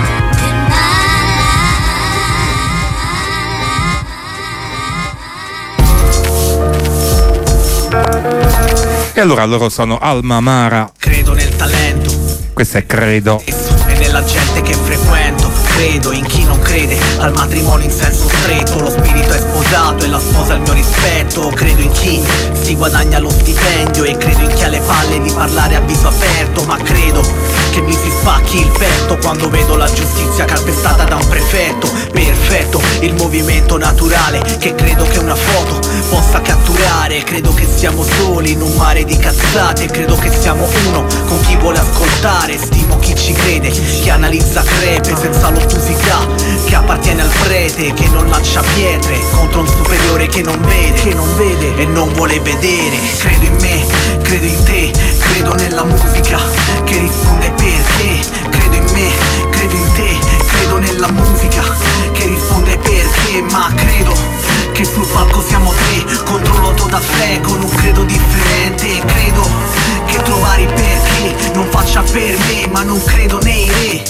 E allora loro sono Alma Amara. Credo nel talento, questo è Credo. E nella gente che frequento, credo in chi non crede al matrimonio in senso stretto. Lo spirito è sposato e la sposa il mio rispetto. Credo in chi si guadagna lo stipendio e credo in chi ha le palle di parlare a viso aperto. Ma credo che mi si spacchi il petto quando vedo la giustizia calpestata da un prefetto. Perfetto, il movimento naturale che credo che una foto possa catturare. Credo che siamo soli in un mare di cazzate. Credo che siamo uno con chi vuole ascoltare. Stimo chi ci crede, che analizza crepe senza l'ottusità, che appartiene al prete, che non lancia pietre contro un superiore che non vede, che non vede e non vuole vedere. Credo in me, credo in te, credo nella musica che risponde perché. Credo in me, credo in te, credo nella musica che risponde perché. Ma credo che sul palco siamo tre contro l'otto da fe con un credo differente. Credo che trovare i perché non faccia per me, ma non credo nei re.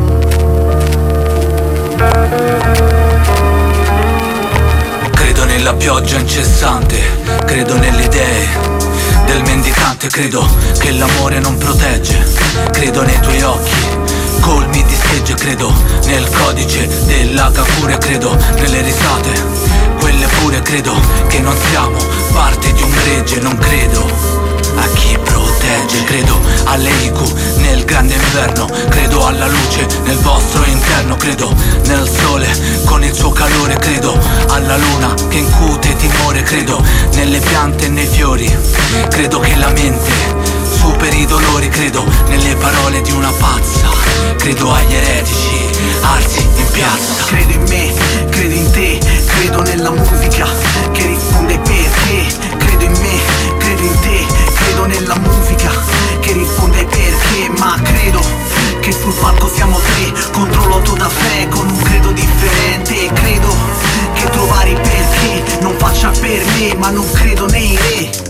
Credo nella pioggia incessante, credo nelle idee del mendicante, credo che l'amore non protegge, credo nei tuoi occhi colmi di schegge, credo nel codice della furia, credo nelle risate, quelle pure, credo che non siamo parte di un gregge, non credo a chi protegge, credo alle I Q nel grande inverno, credo alla luce nel vostro interno, credo nel sole con il suo calore, credo alla luna che incute timore, credo nelle piante e nei fiori, credo che la mente superi i dolori, credo nelle parole di una pazza, credo agli eretici arsi in piazza. Credo in me, credo in te, credo nella musica che risponde perché. Credo in me, credo in te, credo nella musica che risponde perché. Ma credo che sul palco siamo tre contro l'otto da fe con un credo differente. Credo che trovare i perché non faccia per me, ma non credo nei re.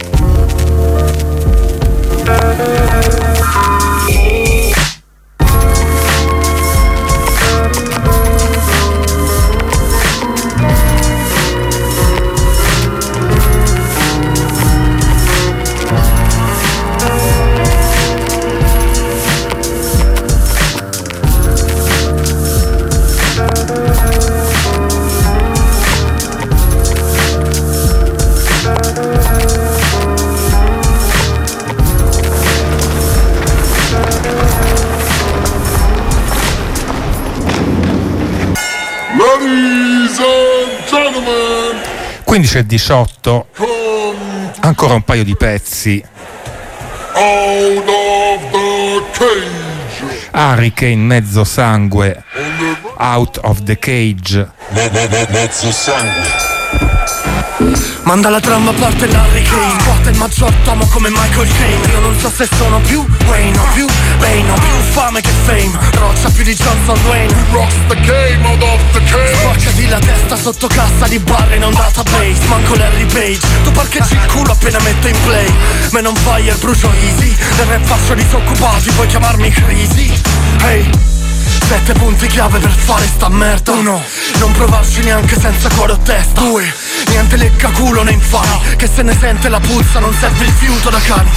quindici e diciotto, ancora un paio di pezzi. Out of the cage. Hurricane mezzo sangue. Out of the cage. Mezzo sangue. Manda la trama a parte l'Hurricane, porta il maggior tomo come Michael Caine. Io non so se sono più Wayne o più Bane, ho più fame che fame, roccia più di Johnson Wayne. Rocks the game out of the cage. Sporcati la testa sotto cassa di barre in un database. Manco Larry Page, tu parcheggi il culo appena metto in play. Man on fire, brucio easy, nel rap faccio disoccupati, puoi chiamarmi Crazy. Hey, sette punti chiave per fare sta merda. Uno, non provarci neanche senza cuore o testa. Due, niente lecca culo né infami, che se ne sente la puzza non serve il fiuto da cani.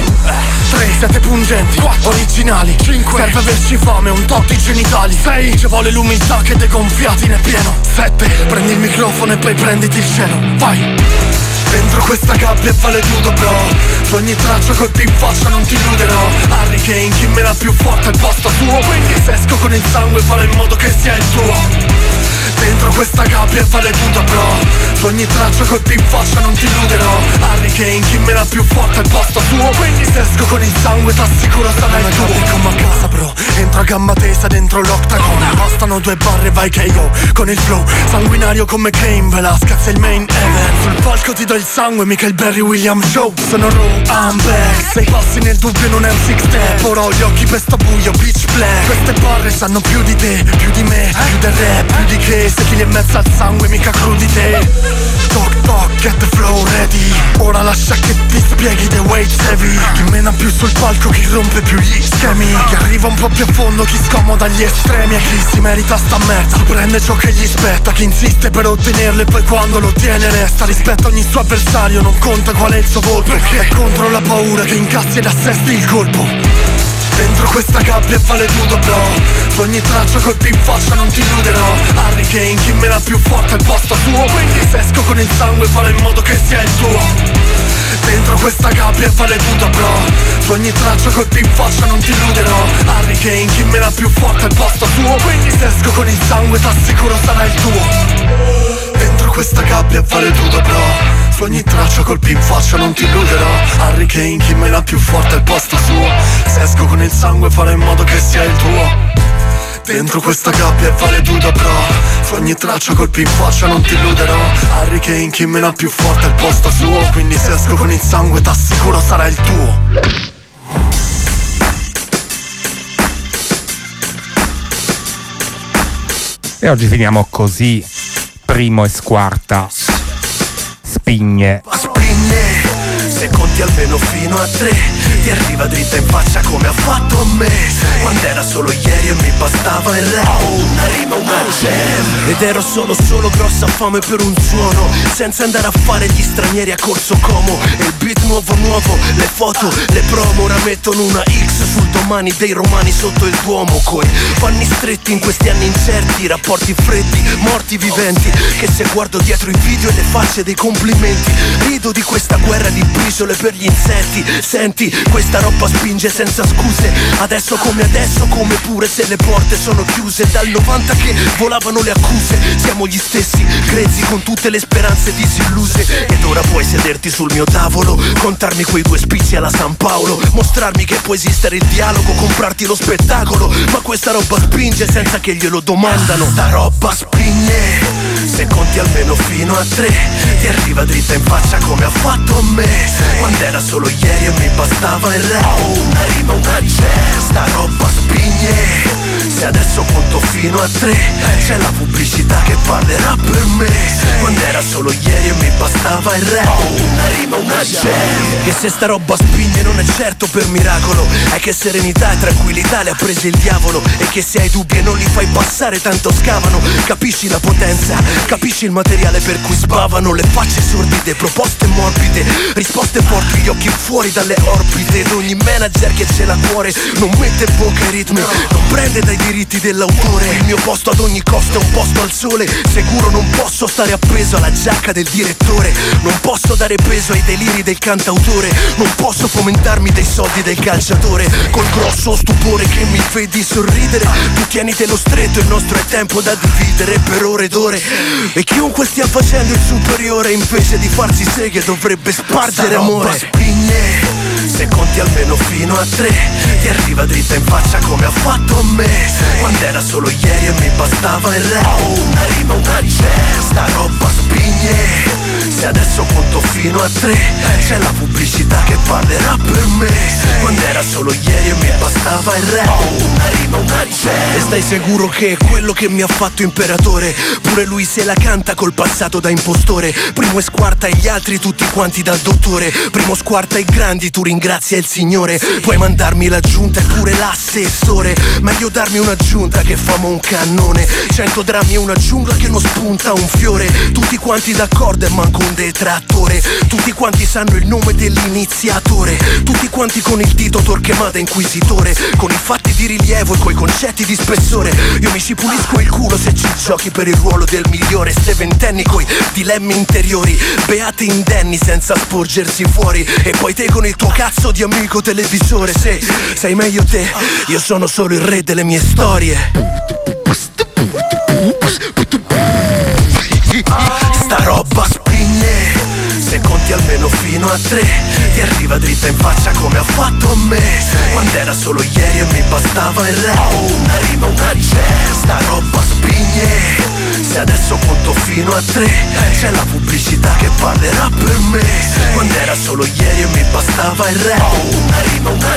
Tre, siete pungenti, quattro, originali. Cinque, serve averci fame, un tot di genitali. Sei, ci vuole l'umiltà che dei gonfiati ne è pieno. Sette, prendi il microfono e poi prenditi il cielo. Vai! Dentro questa gabbia vale tutto bro, su ogni traccia colpi in faccia non ti illuderò. Hurricane, chi me la più forte al posto suo, quindi se esco con il sangue farò in modo che sia il tuo. Dentro questa gabbia vale tutto bro, su ogni traccia colpi in faccia non ti illuderò. Hurricane, chi me la più forte al posto suo, quindi se esco con il sangue t'assicuro sarà il tuo. Come a casa bro, entro a gamba tesa dentro l'octagon. Bastano due barre vai K O, con il flow sanguinario come Cain Velasquez è il main event. Sul palco ti do il sangue, mica il Barry Williams show. Sono raw, I'm back, sei passi nel dubbio non è un six step. Ora ho gli occhi per sto buio, pitch black. Queste barre sanno più di te, più di me, più del rap, più di che. Se chi li è mezzo al sangue mica crudi te. Toc toc, get the flow ready. Ora lascia che ti spieghi the weight heavy. Chi mena più sul palco, chi rompe più gli schemi. Chi arriva un po' più a fondo, chi scomoda gli estremi. E chi si merita sta merda, chi prende ciò che gli spetta. Chi insiste per ottenerlo e poi quando lo ottiene resta. Rispetto a ogni suo avversario, non conta qual è il suo volto, perché è contro la paura che incassi ed assesti il colpo. Dentro questa gabbia vale tutto bro, su ogni traccia colpi in faccia non ti illuderò. Hurricane, chi me la più forte al posto suo, quindi se esco con il sangue farò in modo che sia il tuo. Dentro questa gabbia vale tutto bro, su ogni traccia colpi in faccia non ti illuderò. Hurricane, chi me la più forte al posto suo, quindi se esco con il sangue t'assicuro sarà il tuo. Dentro questa gabbia vale tutto bro, su ogni traccia colpi in faccia non ti illuderò. Hurricane, chi me la più forte al posto suo, se esco con il sangue farò in modo che sia il tuo. Dentro questa gabbia vale tutto bro, su ogni traccia colpi in faccia non ti illuderò. Hurricane, chi me la più forte al posto suo, quindi se esco con il sangue t'assicuro sarà il tuo. E oggi finiamo così. Primo e Squarta, Spigne. Spigne, se conti almeno fino a tre, ti arriva dritta in faccia come ha fatto a me. Quando era solo ieri e mi bastava il rap, una rima, una jam. Ed ero solo solo grossa fame per un suono, senza andare a fare gli stranieri a Corso Como. E il beat nuovo nuovo, le foto, le promo, ora mettono una X sul domani dei romani sotto il Duomo. Coi panni stretti in questi anni incerti, rapporti freddi, morti viventi, che se guardo dietro i video e le facce dei complimenti, rido di questa guerra di briciole per gli insetti. Senti, questa roba spinge senza scuse, adesso come adesso, come pure se le porte sono chiuse. Dal novanta che volavano le accuse, siamo gli stessi, grezzi con tutte le speranze disilluse. Ed ora puoi sederti sul mio tavolo, contarmi quei due spicci alla San Paolo, mostrarmi che può esistere il dialogo, comprarti lo spettacolo. Ma questa roba spinge senza che glielo domandano. Sta roba spinge, se conti almeno fino a tre, ti arriva dritta in faccia come ha fatto a me. Quando era solo ieri e mi bastava il rap, una rima, una jazz. Sta roba spigne, se adesso conto fino a tre, c'è la pubblicità che parlerà per me. Quando era solo ieri e mi bastava il rap, una rima, una jazz. Che se sta roba spinge non è certo per miracolo, è che serenità e tranquillità le ha prese il diavolo. E che se hai dubbi e non li fai passare tanto scavano. Capisci la potenza, capisci il materiale per cui sbavano. Le facce sordide, proposte morbide, risposte forti, gli occhi fuori dalle orbite. Ed ogni manager che ce l'ha a cuore non mette in bocca i ritmi, non prende dai diritti dell'autore. Il mio posto ad ogni costo è un posto al sole, sicuro non posso stare appeso alla giacca del direttore. Non posso dare peso ai deliri del cantautore, non posso fomentarmi dei soldi del calciatore. Col grosso stupore che mi vedi sorridere, tu tienitelo stretto, il nostro è tempo da dividere per ore ed ore. E chiunque stia facendo il superiore, invece di farsi seghe dovrebbe spargere amore. Spigne, se conti almeno fino a tre, ti arriva dritta in faccia come ha fatto a me. Quando era solo ieri e mi bastava il rap. Oh, una rima, una ricetta, sta roba spigne. Se adesso conto fino a tre, c'è la pubblicità che parlerà per me. Quando era solo ieri e mi bastava il rap. Oh, una rima, una ricetta. E stai sicuro che quello che mi ha fatto imperatore, pure lui se la canta col passato da impostore. Primo squarta gli altri tutti quanti dal dottore. Primo squarta i grandi, tu ringrazia il Signore. Puoi mandarmi l'aggiunta e pure l'assessore. Meglio darmi un'aggiunta che famo un cannone. Cento drammi e una giungla che non spunta un fiore. Tutti quanti d'accordo e manco un detrattore. Tutti quanti sanno il nome dell'iniziatore. Tutti quanti con il dito Torquemada inquisitore. Con i fatti di rilievo e coi concetti di spessore. Io mi ci pulisco il culo se ci giochi per il ruolo del migliore. Ste ventenni coi dilemmi interiori. Beate indenni senza sporgersi fuori. E poi te con il tuo cazzo di amico televisore. Se sei meglio te, io sono solo il re delle mie storie. Sta roba spinge. Se conti almeno fino a tre, ti arriva dritta in faccia come ha fatto a me. Quando era solo ieri e mi bastava il rap. Oh, una rima, una ricetta, sta roba spinge. Se adesso conto fino a tre, c'è la pubblicità che parlerà per me. Quando era solo ieri e mi bastava il rap. Oh, una rima, una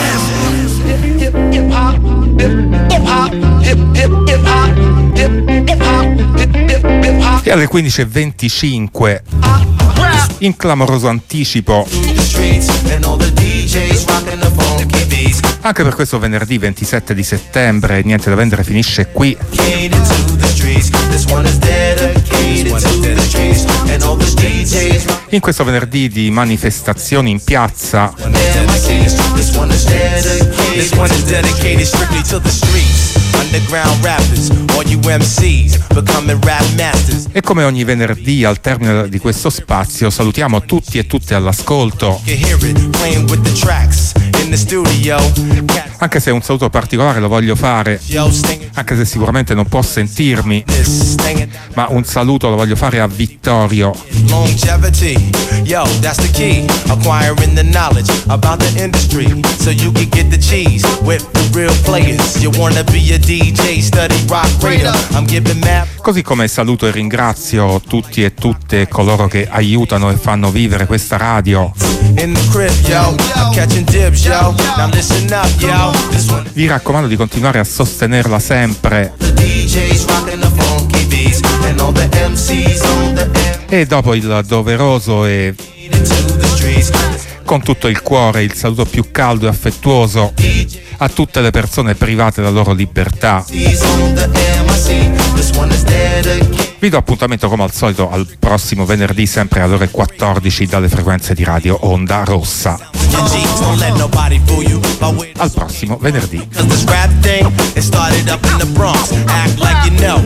ricetta. E alle quindici e venticinque, in clamoroso anticipo, anche per questo venerdì ventisette di settembre, Niente da vendere finisce qui. In questo venerdì di manifestazioni in piazza, e come ogni venerdì al termine di questo spazio salutiamo tutti e tutte all'ascolto, anche se un saluto particolare lo voglio fare, anche se sicuramente non può sentirmi, ma un saluto lo voglio fare a Vittorio, Yo, that's the key, acquiring the knowledge about the industry, so you can get the cheese with the real players. You wanna be a D J, study rock radar. I'm giving map. Così come saluto e ringrazio tutti e tutte coloro che aiutano e fanno vivere questa radio. In the crib, yo, I'm catching dibs, yo. Now listen up, yo. This one. Vi raccomando di continuare a sostenerla sempre. The D Js rocking the funky beats and all the M Cs on the end. E dopo il doveroso e con tutto il cuore il saluto più caldo e affettuoso a tutte le persone private della loro libertà, vi do appuntamento come al solito al prossimo venerdì, sempre alle ore quattordici, dalle frequenze di Radio Onda Rossa. Al prossimo venerdì.